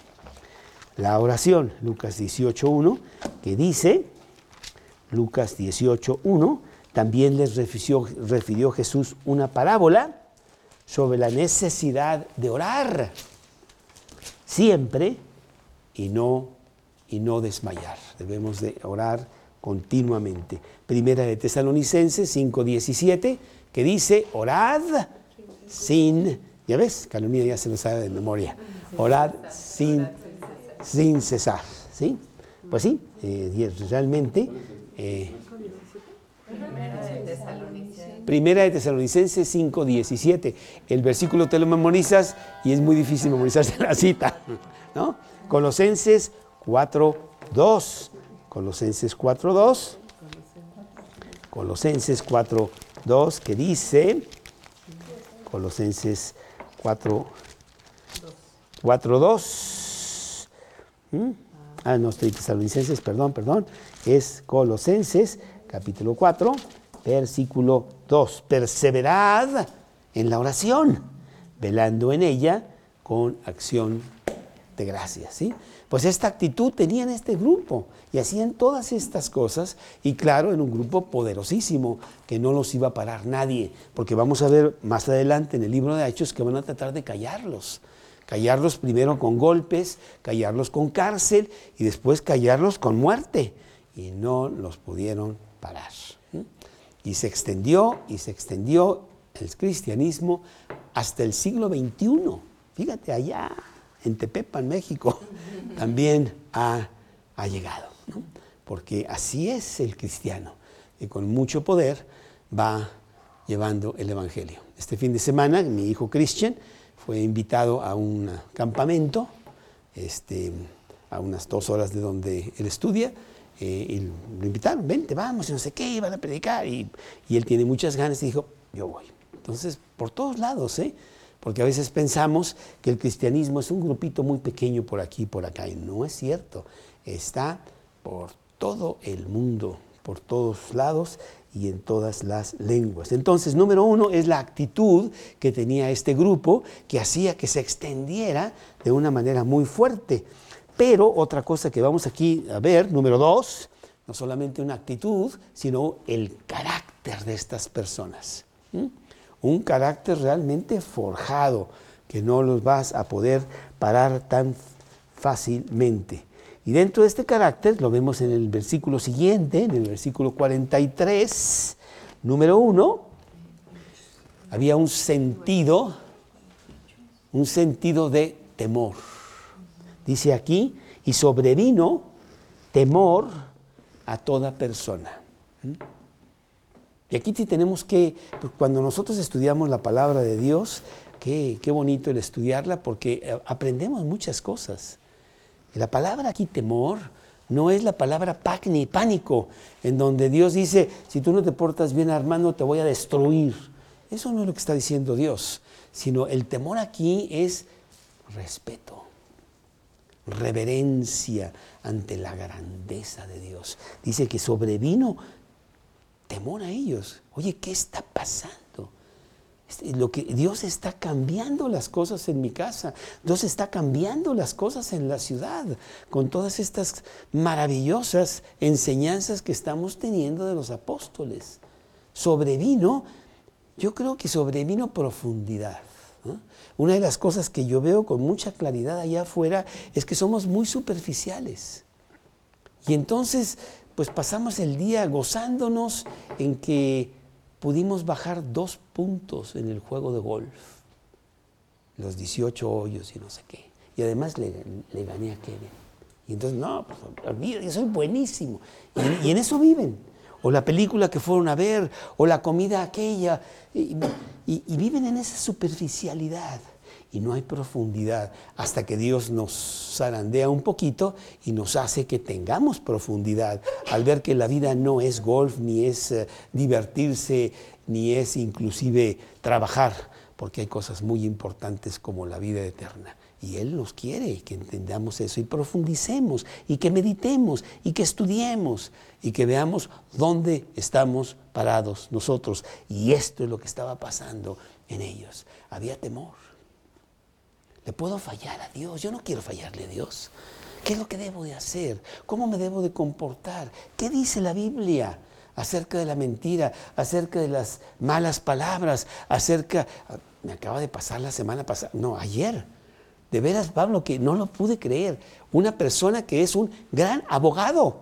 la oración, Lucas dieciocho uno, que dice, Lucas dieciocho uno, también les refirió, refirió Jesús una parábola sobre la necesidad de orar siempre y no, y no desmayar. Debemos de orar continuamente. Primera de Tesalonicenses cinco diecisiete, que dice, orad sin, ya ves, Calumnia ya se lo sabe de memoria, orad sin, sin cesar, ¿sí? Pues sí, eh, realmente... Eh, Primera de Tesalonicenses. Primera de Tesalonicenses cinco diecisiete. El versículo te lo memorizas y es muy difícil memorizarse la cita, ¿no? Colosenses cuatro dos. Colosenses cuatro dos. Colosenses cuatro dos, que dice, Colosenses cuatro dos. ¿Mm? Ah, no, estoy Tesalonicenses, perdón, perdón. Es Colosenses, capítulo cuatro, versículo dos. Perseverad en la oración, velando en ella con acción de gracias, ¿sí? Pues esta actitud tenían este grupo y hacían todas estas cosas y claro, en un grupo poderosísimo que no los iba a parar nadie, porque vamos a ver más adelante en el libro de Hechos que van a tratar de callarlos. Callarlos primero con golpes, callarlos con cárcel y después callarlos con muerte. Y no los pudieron parar. Y se extendió y se extendió el cristianismo hasta el siglo veintiuno. Fíjate, allá en Tepepan, México, también ha, ha llegado, ¿no? Porque así es el cristiano, que con mucho poder va llevando el evangelio. Este fin de semana, mi hijo Christian fue invitado a un campamento, este, a unas dos horas de donde él estudia, eh, y lo invitaron, vente, vamos, y no sé qué, iban a predicar, y, y él tiene muchas ganas y dijo, yo voy. Entonces, por todos lados, ¿eh? Porque a veces pensamos que el cristianismo es un grupito muy pequeño por aquí y por acá, y no es cierto, está por todo el mundo, por todos lados, y en todas las lenguas. Entonces, número uno es la actitud que tenía este grupo que hacía que se extendiera de una manera muy fuerte. Pero otra cosa que vamos aquí a ver, número dos, no solamente una actitud, sino el carácter de estas personas. ¿Mm? Un carácter realmente forjado, que no los vas a poder parar tan fácilmente. Y dentro de este carácter, lo vemos en el versículo siguiente, en el versículo cuarenta y tres, número uno, había un sentido, un sentido de temor. Dice aquí, y sobrevino temor a toda persona. ¿Mm? Y aquí sí tenemos que, pues cuando nosotros estudiamos la palabra de Dios, qué, qué bonito el estudiarla, porque aprendemos muchas cosas. Y la palabra aquí, temor, no es la palabra pánico, en donde Dios dice, si tú no te portas bien, hermano, te voy a destruir. Eso no es lo que está diciendo Dios, sino el temor aquí es respeto, reverencia ante la grandeza de Dios. Dice que sobrevino temor a ellos. Oye, ¿qué está pasando? Lo que Dios está cambiando las cosas en mi casa. Dios está cambiando las cosas en la ciudad con todas estas maravillosas enseñanzas que estamos teniendo de los apóstoles. Sobrevino, yo creo que sobrevino profundidad, ¿no? Una de las cosas que yo veo con mucha claridad allá afuera es que somos muy superficiales. Y entonces, pues pasamos el día gozándonos en que pudimos bajar dos puntos en el juego de golf, los dieciocho hoyos y no sé qué. Y además le, le gané a Kevin. Y entonces, no, pues olvídate, yo soy buenísimo. Y, y en eso viven. O la película que fueron a ver, o la comida aquella. Y, y, y viven en esa superficialidad. Y no hay profundidad hasta que Dios nos zarandea un poquito y nos hace que tengamos profundidad al ver que la vida no es golf, ni es uh, divertirse, ni es inclusive trabajar, porque hay cosas muy importantes como la vida eterna. Y Él nos quiere que entendamos eso y profundicemos y que meditemos y que estudiemos y que veamos dónde estamos parados nosotros. Y esto es lo que estaba pasando en ellos. Había temor. ¿Le puedo fallar a Dios? Yo no quiero fallarle a Dios. ¿Qué es lo que debo de hacer? ¿Cómo me debo de comportar? ¿Qué dice la Biblia acerca de la mentira, acerca de las malas palabras, acerca... Me acaba de pasar la semana pasada, no, ayer. De veras, Pablo, que no lo pude creer. Una persona que es un gran abogado.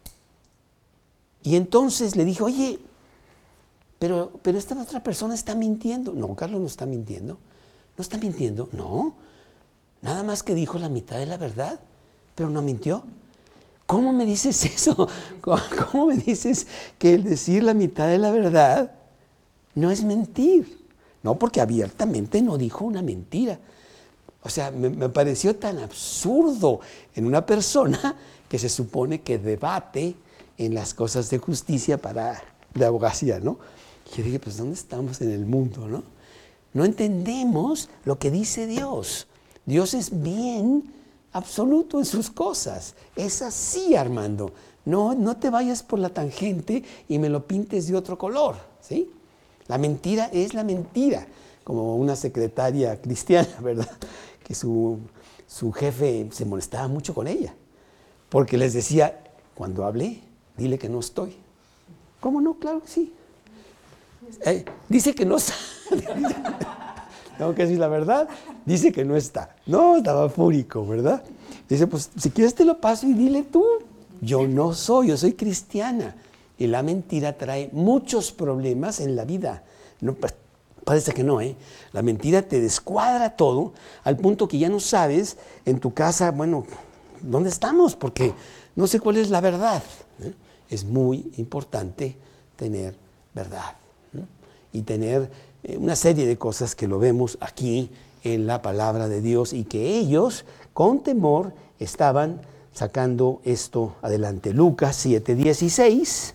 Y entonces le dije, oye, pero, pero esta otra persona está mintiendo. No, Carlos no está mintiendo. ¿No está mintiendo? No. Nada más que dijo la mitad de la verdad, pero no mintió. ¿Cómo me dices eso? ¿Cómo me dices que el decir la mitad de la verdad no es mentir? No, porque abiertamente no dijo una mentira. O sea, me, me pareció tan absurdo en una persona que se supone que debate en las cosas de justicia para de abogacía, ¿no? Y yo dije, pues ¿dónde estamos en el mundo, no? No entendemos lo que dice Dios. Dios es bien absoluto en sus cosas. Es así, Armando. No, no te vayas por la tangente y me lo pintes de otro color, ¿sí? La mentira es la mentira. Como una secretaria cristiana, ¿verdad? Que su, su jefe se molestaba mucho con ella. Porque les decía, cuando hablé, dile que no estoy. ¿Cómo no? Claro que sí. Eh, dice que no está. Tengo que decir la verdad. Dice que no está. No, estaba fúrico, ¿verdad? Dice, pues si quieres te lo paso y dile tú. Yo no soy, yo soy cristiana. Y la mentira trae muchos problemas en la vida. No, parece que no, ¿eh? La mentira te descuadra todo al punto que ya no sabes en tu casa, bueno, ¿dónde estamos? Porque no sé cuál es la verdad, ¿eh? Es muy importante tener verdad, ¿no? Y tener eh, una serie de cosas que lo vemos aquí en la palabra de Dios y que ellos con temor estaban sacando esto adelante. Lucas siete dieciséis.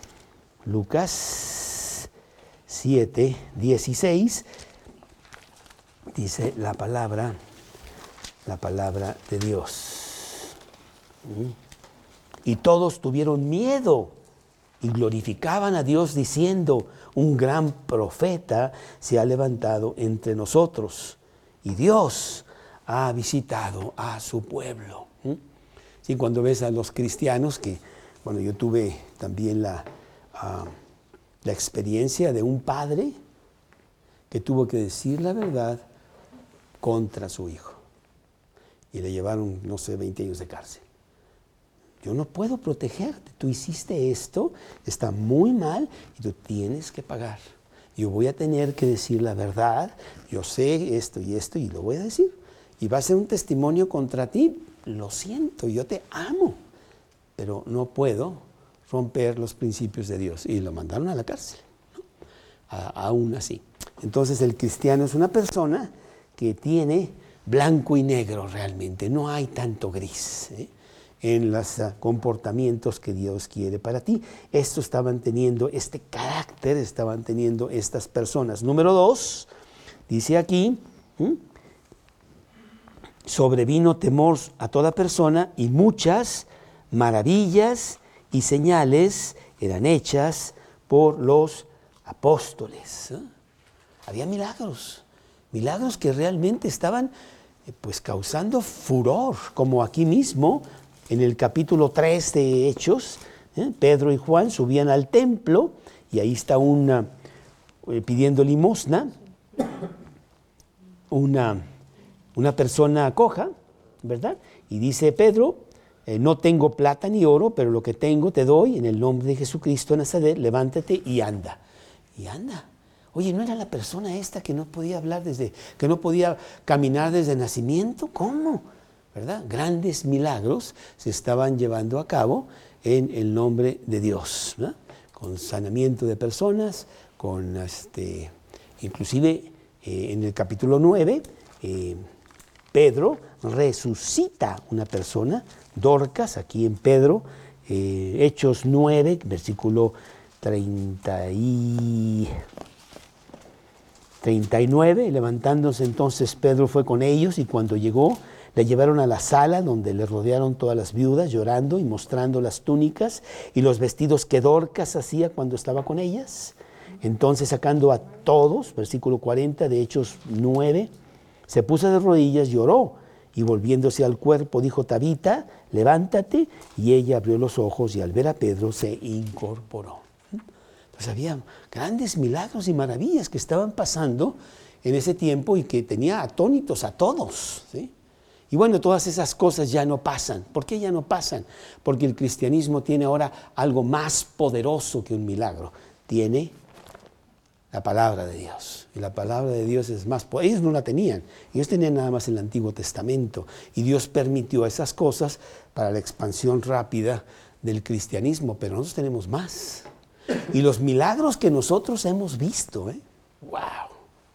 Lucas siete dieciséis dice la palabra, la palabra de Dios. Y todos tuvieron miedo y glorificaban a Dios diciendo, un gran profeta se ha levantado entre nosotros y Dios ha visitado a su pueblo. ¿Mm? Sí, cuando ves a los cristianos que, bueno, yo tuve también la, uh, la experiencia de un padre que tuvo que decir la verdad contra su hijo. Y le llevaron, no sé, veinte años de cárcel. Yo no puedo protegerte. Tú hiciste esto, está muy mal y tú tienes que pagar. Yo voy a tener que decir la verdad. Yo sé esto y esto y lo voy a decir. Y va a ser un testimonio contra ti. Lo siento, yo te amo. Pero no puedo romper los principios de Dios. Y lo mandaron a la cárcel, ¿no? A, aún así. Entonces el cristiano es una persona que tiene blanco y negro realmente. No hay tanto gris, ¿eh? en los uh, comportamientos que Dios quiere para ti. Esto estaban teniendo, este carácter estaban teniendo estas personas. Número dos, dice aquí, ¿m? sobrevino temor a toda persona y muchas maravillas y señales eran hechas por los apóstoles. ¿eh? Había milagros, milagros que realmente estaban eh, pues causando furor, como aquí mismo, en el capítulo tres de Hechos, ¿eh? Pedro y Juan subían al templo y ahí está una, eh, pidiendo limosna, una, una persona coja, ¿verdad? Y dice Pedro, eh, no tengo plata ni oro, pero lo que tengo te doy en el nombre de Jesucristo de Nazaret, levántate y anda. Y anda. Oye, ¿no era la persona esta que no podía hablar desde, que no podía caminar desde nacimiento? ¿Cómo? ¿Verdad? Grandes milagros se estaban llevando a cabo en el nombre de Dios, ¿verdad? Con sanamiento de personas, con este, inclusive eh, en el capítulo nueve, eh, Pedro resucita una persona, Dorcas, aquí en Pedro, eh, Hechos nueve, versículo treinta y nueve, levantándose entonces Pedro fue con ellos y cuando llegó, le llevaron a la sala donde le rodearon todas las viudas llorando y mostrando las túnicas y los vestidos que Dorcas hacía cuando estaba con ellas. Entonces sacando a todos, versículo cuarenta de Hechos nueve, se puso de rodillas, lloró y volviéndose al cuerpo dijo: Tabita, levántate, y ella abrió los ojos y al ver a Pedro se incorporó. Pues había grandes milagros y maravillas que estaban pasando en ese tiempo y que tenía atónitos a todos, ¿sí? Y bueno, todas esas cosas ya no pasan. ¿Por qué ya no pasan? Porque el cristianismo tiene ahora algo más poderoso que un milagro. Tiene la palabra de Dios. Y la palabra de Dios es más poderosa. Ellos no la tenían. Ellos tenían nada más el Antiguo Testamento. Y Dios permitió esas cosas para la expansión rápida del cristianismo. Pero nosotros tenemos más. Y los milagros que nosotros hemos visto, ¿eh? ¡Wow!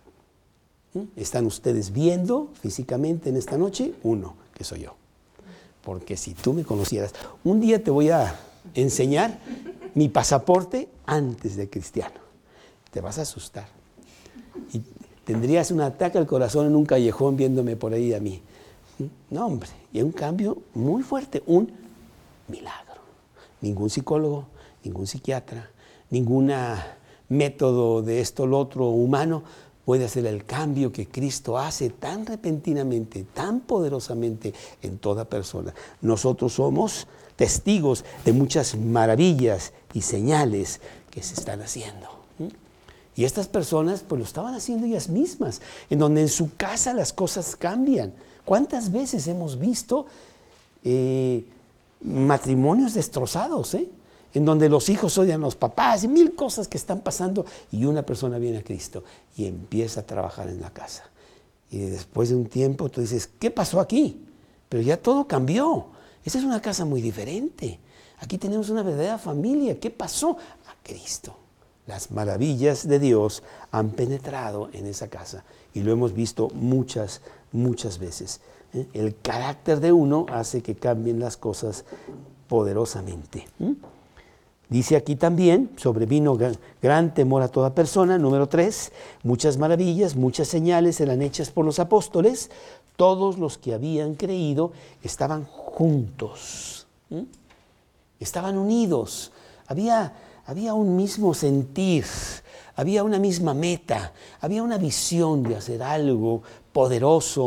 ¿Están ustedes viendo físicamente en esta noche? Uno, que soy yo. Porque si tú me conocieras, un día te voy a enseñar mi pasaporte antes de cristiano. Te vas a asustar. Y tendrías un ataque al corazón en un callejón viéndome por ahí a mí. No, hombre, y un cambio muy fuerte, un milagro. Ningún psicólogo, ningún psiquiatra, ningún método de esto o lo otro humano puede hacer el cambio que Cristo hace tan repentinamente, tan poderosamente en toda persona. Nosotros somos testigos de muchas maravillas y señales que se están haciendo. Y estas personas pues lo estaban haciendo ellas mismas, en donde en su casa las cosas cambian. ¿Cuántas veces hemos visto eh, matrimonios destrozados, eh? en donde los hijos odian a los papás y mil cosas que están pasando y una persona viene a Cristo y empieza a trabajar en la casa. Y después de un tiempo tú dices, ¿qué pasó aquí? Pero ya todo cambió. Esa es una casa muy diferente. Aquí tenemos una verdadera familia. ¿Qué pasó? A Cristo. Las maravillas de Dios han penetrado en esa casa y lo hemos visto muchas, muchas veces. ¿Eh? El carácter de uno hace que cambien las cosas poderosamente. ¿Mm? Dice aquí también, sobrevino gran, gran temor a toda persona. Número tres, muchas maravillas, muchas señales eran hechas por los apóstoles. Todos los que habían creído estaban juntos, ¿Mm? estaban unidos. Había, había un mismo sentir, había una misma meta, había una visión de hacer algo poderoso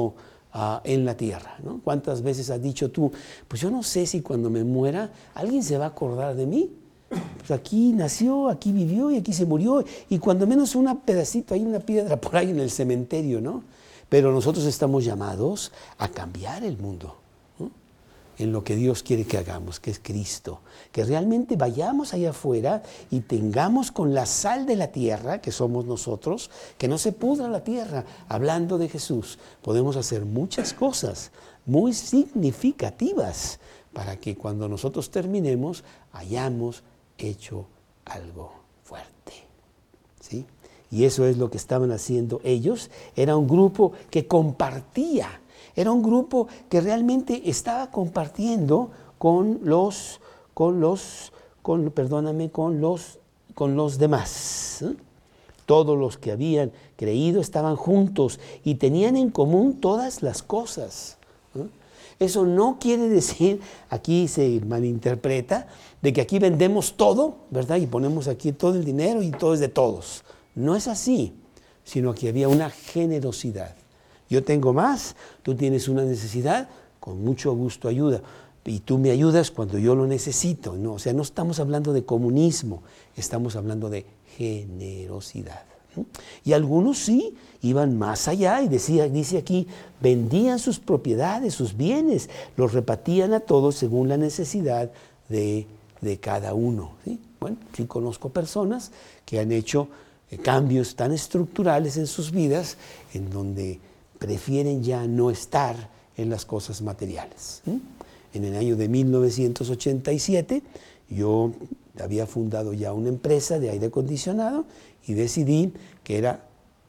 uh, en la tierra, ¿no? ¿Cuántas veces has dicho tú, pues yo no sé si cuando me muera alguien se va a acordar de mí? Pues aquí nació, aquí vivió y aquí se murió, y cuando menos un pedacito, hay una piedra por ahí en el cementerio, ¿no? Pero nosotros estamos llamados a cambiar el mundo, ¿no? En lo que Dios quiere que hagamos, que es Cristo. Que realmente vayamos allá afuera y tengamos con la sal de la tierra, que somos nosotros, que no se pudra la tierra. Hablando de Jesús, podemos hacer muchas cosas muy significativas para que cuando nosotros terminemos hayamos hecho algo fuerte, ¿sí? Y eso es lo que estaban haciendo ellos. Era un grupo que compartía, era un grupo que realmente estaba compartiendo con los, con los, con, perdóname, con los, con los demás, ¿eh? Todos los que habían creído estaban juntos y tenían en común todas las cosas, ¿eh? Eso no quiere decir, aquí se malinterpreta, de que aquí vendemos todo, ¿verdad? Y ponemos aquí todo el dinero y todo es de todos. No es así, sino que había una generosidad. Yo tengo más, tú tienes una necesidad, con mucho gusto ayuda. Y tú me ayudas cuando yo lo necesito, ¿no? O sea, no estamos hablando de comunismo, estamos hablando de generosidad, ¿no? Y algunos sí iban más allá y decía, dice aquí, vendían sus propiedades, sus bienes, los repartían a todos según la necesidad de, de cada uno, ¿sí? Bueno, sí conozco personas que han hecho eh, cambios tan estructurales en sus vidas en donde prefieren ya no estar en las cosas materiales, ¿sí? En el año de mil novecientos ochenta y siete yo había fundado ya una empresa de aire acondicionado y decidí que era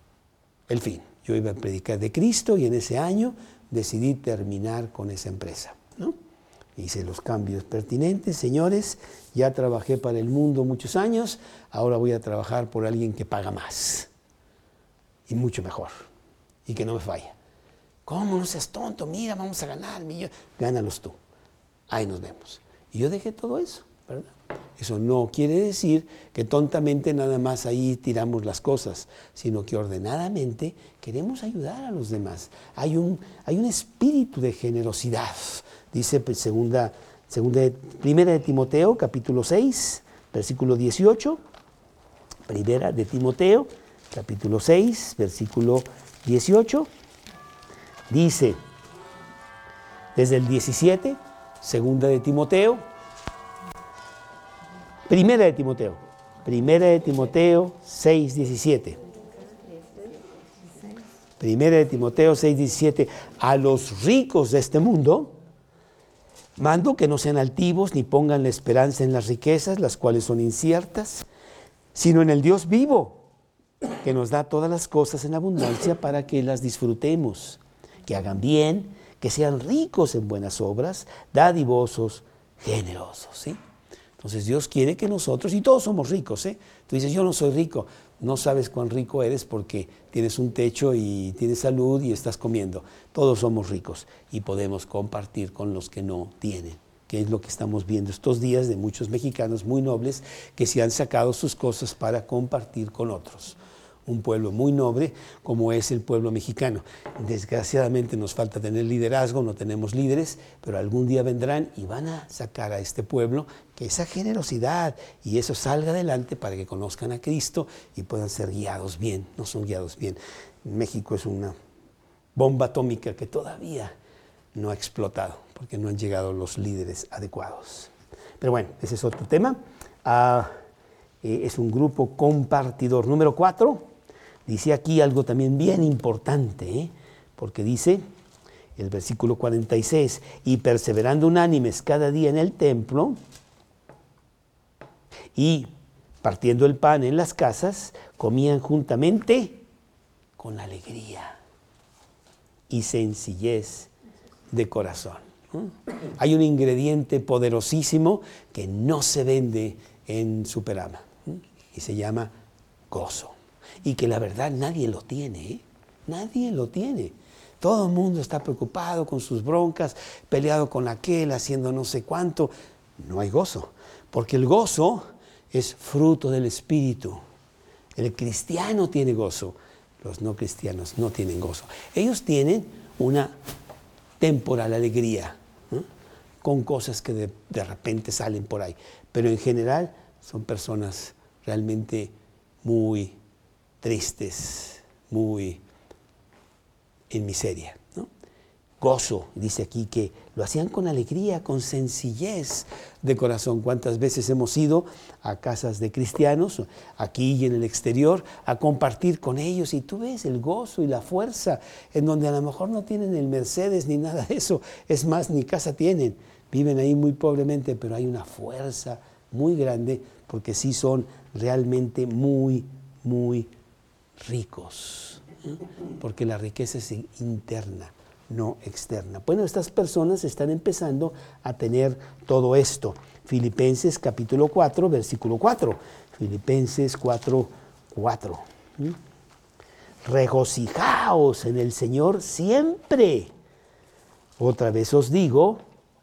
el fin. Yo iba a predicar de Cristo y en ese año decidí terminar con esa empresa, ¿no? Hice los cambios pertinentes. Señores, ya trabajé para el mundo muchos años, ahora voy a trabajar por alguien que paga más y mucho mejor y que no me falla. ¿Cómo? No seas tonto, mira, vamos a ganar millones. Gánalos tú, ahí nos vemos. Y yo dejé todo eso, ¿verdad? Eso no quiere decir que tontamente nada más ahí tiramos las cosas, sino que ordenadamente queremos ayudar a los demás. Hay un, hay un espíritu de generosidad. Dice pues, segunda, segunda, primera de Timoteo, capítulo seis, versículo dieciocho. Primera de Timoteo, capítulo seis, versículo dieciocho. Dice, desde el diecisiete, segunda de Timoteo, primera de Timoteo, primera de Timoteo seis, diecisiete. Primera de Timoteo seis, diecisiete. A los ricos de este mundo mando que no sean altivos ni pongan la esperanza en las riquezas, las cuales son inciertas, sino en el Dios vivo, que nos da todas las cosas en abundancia para que las disfrutemos, que hagan bien, que sean ricos en buenas obras, dadivosos, generosos, ¿sí? Entonces Dios quiere que nosotros, y todos somos ricos, ¿eh? Tú dices, yo no soy rico, no sabes cuán rico eres porque tienes un techo y tienes salud y estás comiendo. Todos somos ricos y podemos compartir con los que no tienen, que es lo que estamos viendo estos días de muchos mexicanos muy nobles que se han sacado sus cosas para compartir con otros. Un pueblo muy noble como es el pueblo mexicano. Desgraciadamente nos falta tener liderazgo, no tenemos líderes, pero algún día vendrán y van a sacar a este pueblo que esa generosidad y eso salga adelante para que conozcan a Cristo y puedan ser guiados bien. No son guiados bien. México es una bomba atómica que todavía no ha explotado porque no han llegado los líderes adecuados. Pero bueno, ese es otro tema. Uh, eh, es un grupo compartidor. Número cuatro. Dice aquí algo también bien importante, ¿eh? Porque dice el versículo cuarenta y seis, y perseverando unánimes cada día en el templo y partiendo el pan en las casas, comían juntamente con alegría y sencillez de corazón. ¿eh? Hay un ingrediente poderosísimo que no se vende en Superama, ¿eh? Y se llama gozo. Y que la verdad nadie lo tiene, ¿eh? Nadie lo tiene. Todo el mundo está preocupado con sus broncas, peleado con aquel, haciendo no sé cuánto. No hay gozo, porque el gozo es fruto del Espíritu. El cristiano tiene gozo, los no cristianos no tienen gozo. Ellos tienen una temporal alegría, ¿no? Con cosas que de, de repente salen por ahí. Pero en general son personas realmente muy tristes, muy en miseria, ¿no? Gozo, dice aquí que lo hacían con alegría, con sencillez de corazón. ¿Cuántas veces hemos ido a casas de cristianos, aquí y en el exterior, a compartir con ellos? Y tú ves el gozo y la fuerza, en donde a lo mejor no tienen el Mercedes ni nada de eso. Es más, ni casa tienen. Viven ahí muy pobremente, pero hay una fuerza muy grande, porque sí son realmente muy, muy ricos, ¿eh? Porque la riqueza es interna, no externa. Bueno, estas personas están empezando a tener todo esto. Filipenses capítulo cuatro, versículo cuatro. Filipenses cuatro, cuatro. ¿Mm? Regocijaos en el Señor siempre. Otra vez os digo,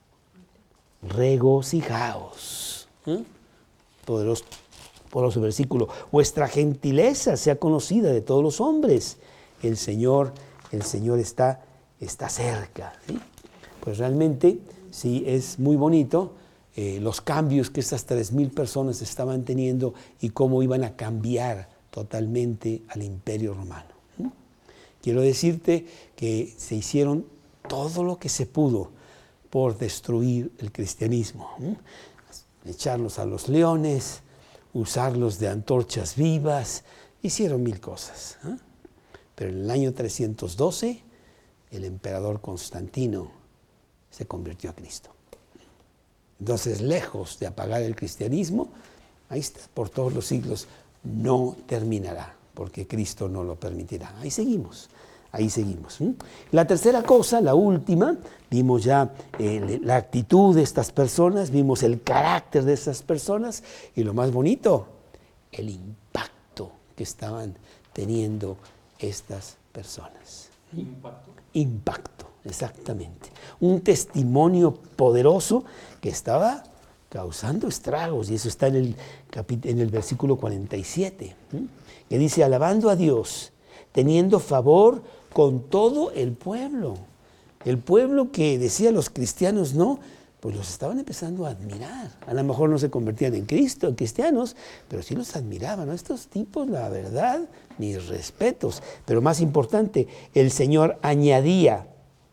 regocijaos. ¿Mm? Poderoso, poderoso versículo. Vuestra gentileza sea conocida de todos los hombres. El Señor, el Señor está está cerca, ¿sí? Pues realmente sí es muy bonito eh, los cambios que estas tres mil personas estaban teniendo y cómo iban a cambiar totalmente al Imperio Romano. ¿Sí? Quiero decirte que se hicieron todo lo que se pudo por destruir el cristianismo, ¿sí? Echarlos a los leones, usarlos de antorchas vivas, hicieron mil cosas, ¿eh? Pero en el año trescientos doce el emperador Constantino se convirtió a Cristo. Entonces, lejos de apagar el cristianismo, ahí está, por todos los siglos, no terminará, porque Cristo no lo permitirá. Ahí seguimos, ahí seguimos. ¿Mm? La tercera cosa, la última, vimos ya eh, la actitud de estas personas, vimos el carácter de estas personas, y lo más bonito, el impacto que estaban teniendo estas personas. ¿Impacto? Impacto, exactamente. Un testimonio poderoso que estaba causando estragos, y eso está en el, capit- en el versículo cuarenta y siete, ¿sí? Que dice, alabando a Dios, teniendo favor con todo el pueblo. El pueblo que decía los cristianos no, pues los estaban empezando a admirar. A lo mejor no se convertían en Cristo, en cristianos, pero sí los admiraban, ¿no? Estos tipos, la verdad, mis respetos. Pero más importante, el Señor añadía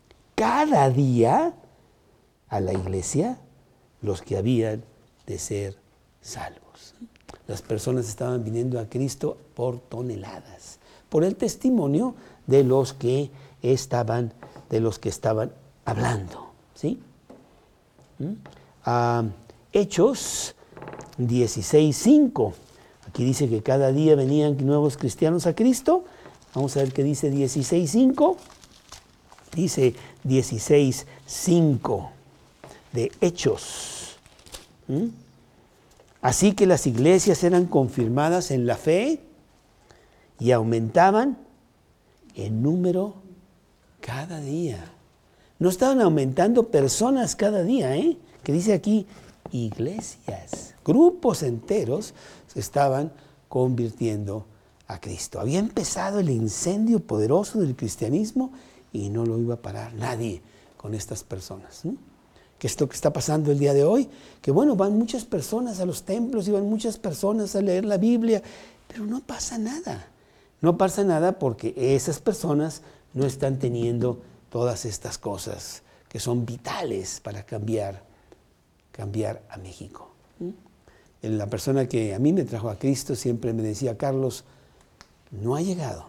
cada día a la iglesia los que habían de ser salvos. Las personas estaban viniendo a Cristo por toneladas, por el testimonio de los que estaban, de los que estaban hablando, ¿sí? ¿Mm? Ah, Hechos dieciséis cinco. Aquí dice que cada día venían nuevos cristianos a Cristo. Vamos a ver qué dice dieciséis cinco. Dice dieciséis cinco de Hechos. ¿Mm? Así que las iglesias eran confirmadas en la fe y aumentaban en número cada día. No estaban aumentando personas cada día, ¿eh? Que dice aquí iglesias, grupos enteros se estaban convirtiendo a Cristo. Había empezado el incendio poderoso del cristianismo y no lo iba a parar nadie con estas personas, ¿no? ¿Qué es lo que está pasando el día de hoy? Que bueno, van muchas personas a los templos y van muchas personas a leer la Biblia, pero no pasa nada. No pasa nada porque esas personas no están teniendo todas estas cosas que son vitales para cambiar, cambiar a México. ¿Mm? La persona que a mí me trajo a Cristo siempre me decía, Carlos, no ha llegado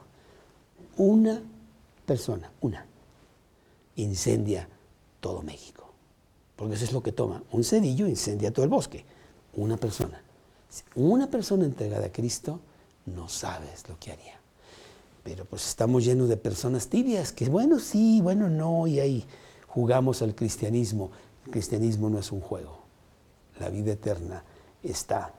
una persona, una, incendia todo México. Porque eso es lo que toma. Un cerillo incendia todo el bosque. Una persona. Una persona entregada a Cristo, no sabes lo que haría. Pero pues estamos llenos de personas tibias, que bueno sí, bueno no, y ahí jugamos al cristianismo. El cristianismo no es un juego. La vida eterna está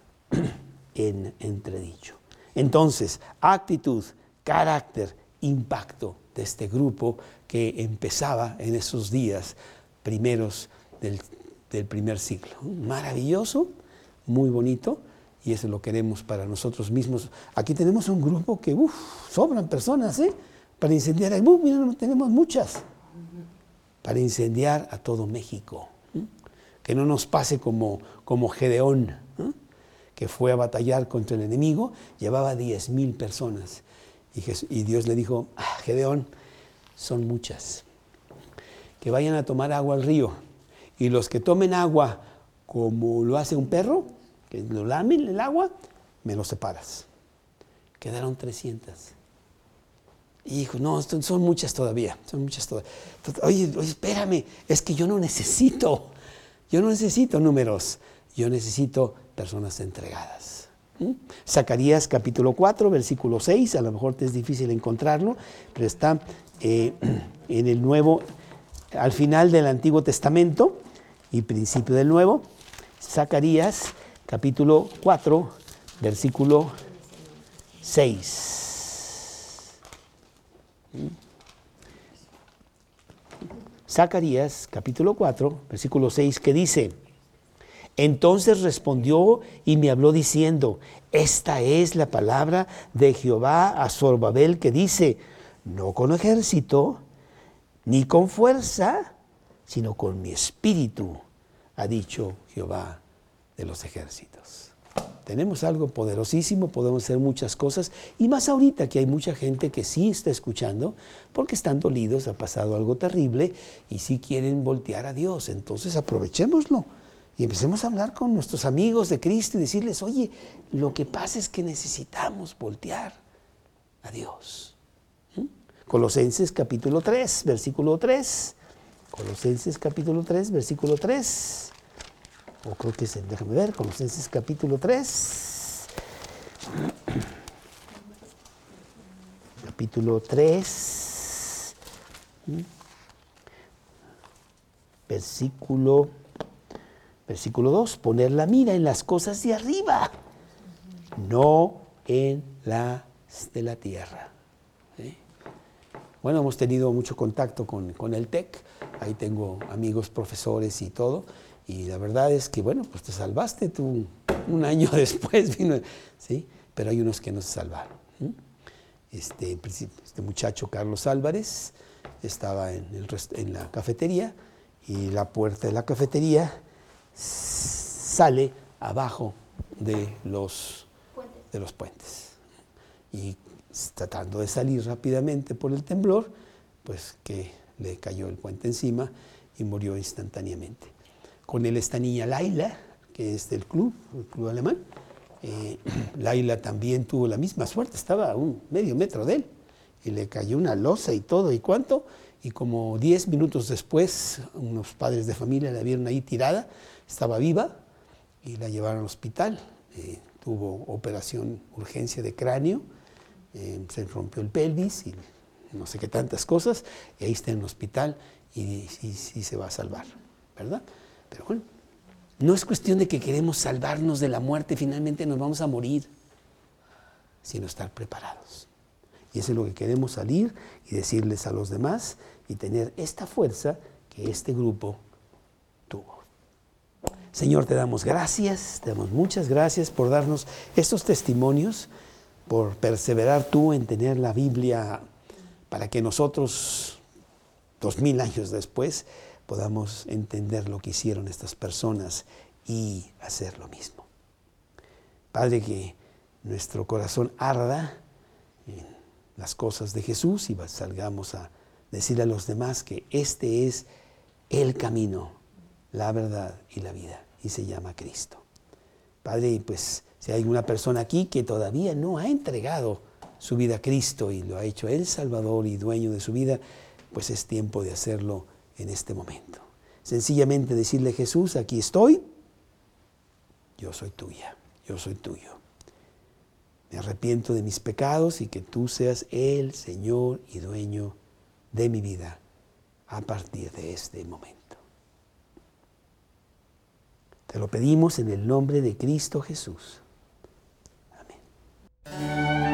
en entredicho. Entonces, actitud, carácter, impacto de este grupo que empezaba en esos días primeros del, del primer siglo. Maravilloso, muy bonito, y eso lo queremos para nosotros mismos. Aquí tenemos un grupo que, uff, sobran personas, ¿eh? Para incendiar, uh, mira, tenemos muchas. Para incendiar a todo México. ¿eh? Que no nos pase como, como Gedeón, ¿eh? que fue a batallar contra el enemigo, llevaba diez mil personas. Y, Jesús, y Dios le dijo, ah, Gedeón, son muchas. Que vayan a tomar agua al río. Y los que tomen agua como lo hace un perro, que lo lamen el agua, me lo separas. Quedaron trescientas. Hijo, no, son muchas todavía, son muchas todavía. Oye, oye, espérame, es que yo no necesito, yo no necesito números, yo necesito personas entregadas. ¿Mm? Zacarías capítulo cuatro, versículo seis, a lo mejor te es difícil encontrarlo, pero está eh, en el Nuevo, al final del Antiguo Testamento y principio del Nuevo. Zacarías capítulo cuatro, versículo seis. Zacarías capítulo cuatro, versículo seis, que dice: entonces respondió y me habló diciendo, esta es la palabra de Jehová a Zorobabel, que dice, no con ejército, ni con fuerza, sino con mi espíritu, ha dicho Jehová de los ejércitos. Tenemos algo poderosísimo, podemos hacer muchas cosas, y más ahorita que hay mucha gente que sí está escuchando, porque están dolidos, ha pasado algo terrible, y sí quieren voltear a Dios. Entonces aprovechémoslo, y empecemos a hablar con nuestros amigos de Cristo y decirles, oye, lo que pasa es que necesitamos voltear a Dios. ¿Mm? Colosenses capítulo tres, versículo tres. Colosenses capítulo tres, versículo tres. O creo que es, déjame ver, Colosenses capítulo tres. Capítulo tres. Versículo, versículo dos. Poner la mira en las cosas de arriba, no en las de la tierra. ¿Sí? Bueno, hemos tenido mucho contacto con, con el TEC. Ahí tengo amigos, profesores y todo. Y la verdad es que, bueno, pues te salvaste tú un año después, vino, ¿sí? Pero hay unos que no se salvaron. ¿sí? Este, este muchacho, Carlos Álvarez, estaba en, el rest- en la cafetería y la puerta de la cafetería sale abajo de los, de los puentes. Y tratando de salir rápidamente por el temblor, pues que le cayó el puente encima y murió instantáneamente. Con él está niña Laila, que es del club, el club alemán. Eh, Laila también tuvo la misma suerte, estaba a un medio metro de él, y le cayó una losa y todo, y cuánto, y como diez minutos después, unos padres de familia la vieron ahí tirada, estaba viva, y la llevaron al hospital. Eh, tuvo operación, urgencia de cráneo, eh, se rompió el pelvis, y no sé qué tantas cosas, y ahí está en el hospital, y sí, sí se va a salvar, ¿verdad? Pero bueno, no es cuestión de que queremos salvarnos de la muerte, finalmente nos vamos a morir, sino estar preparados. Y eso es lo que queremos, salir y decirles a los demás y tener esta fuerza que este grupo tuvo. Señor, te damos gracias, te damos muchas gracias por darnos estos testimonios, por perseverar tú en tener la Biblia para que nosotros, dos mil años después, podamos entender lo que hicieron estas personas y hacer lo mismo. Padre, que nuestro corazón arda en las cosas de Jesús y salgamos a decirle a los demás que este es el camino, la verdad y la vida, y se llama Cristo. Padre, pues si hay una persona aquí que todavía no ha entregado su vida a Cristo y lo ha hecho el Salvador y dueño de su vida, pues es tiempo de hacerlo en este momento. Sencillamente decirle a Jesús, aquí estoy, yo soy tuya, yo soy tuyo. Me arrepiento de mis pecados y que tú seas el Señor y dueño de mi vida a partir de este momento. Te lo pedimos en el nombre de Cristo Jesús. Amén.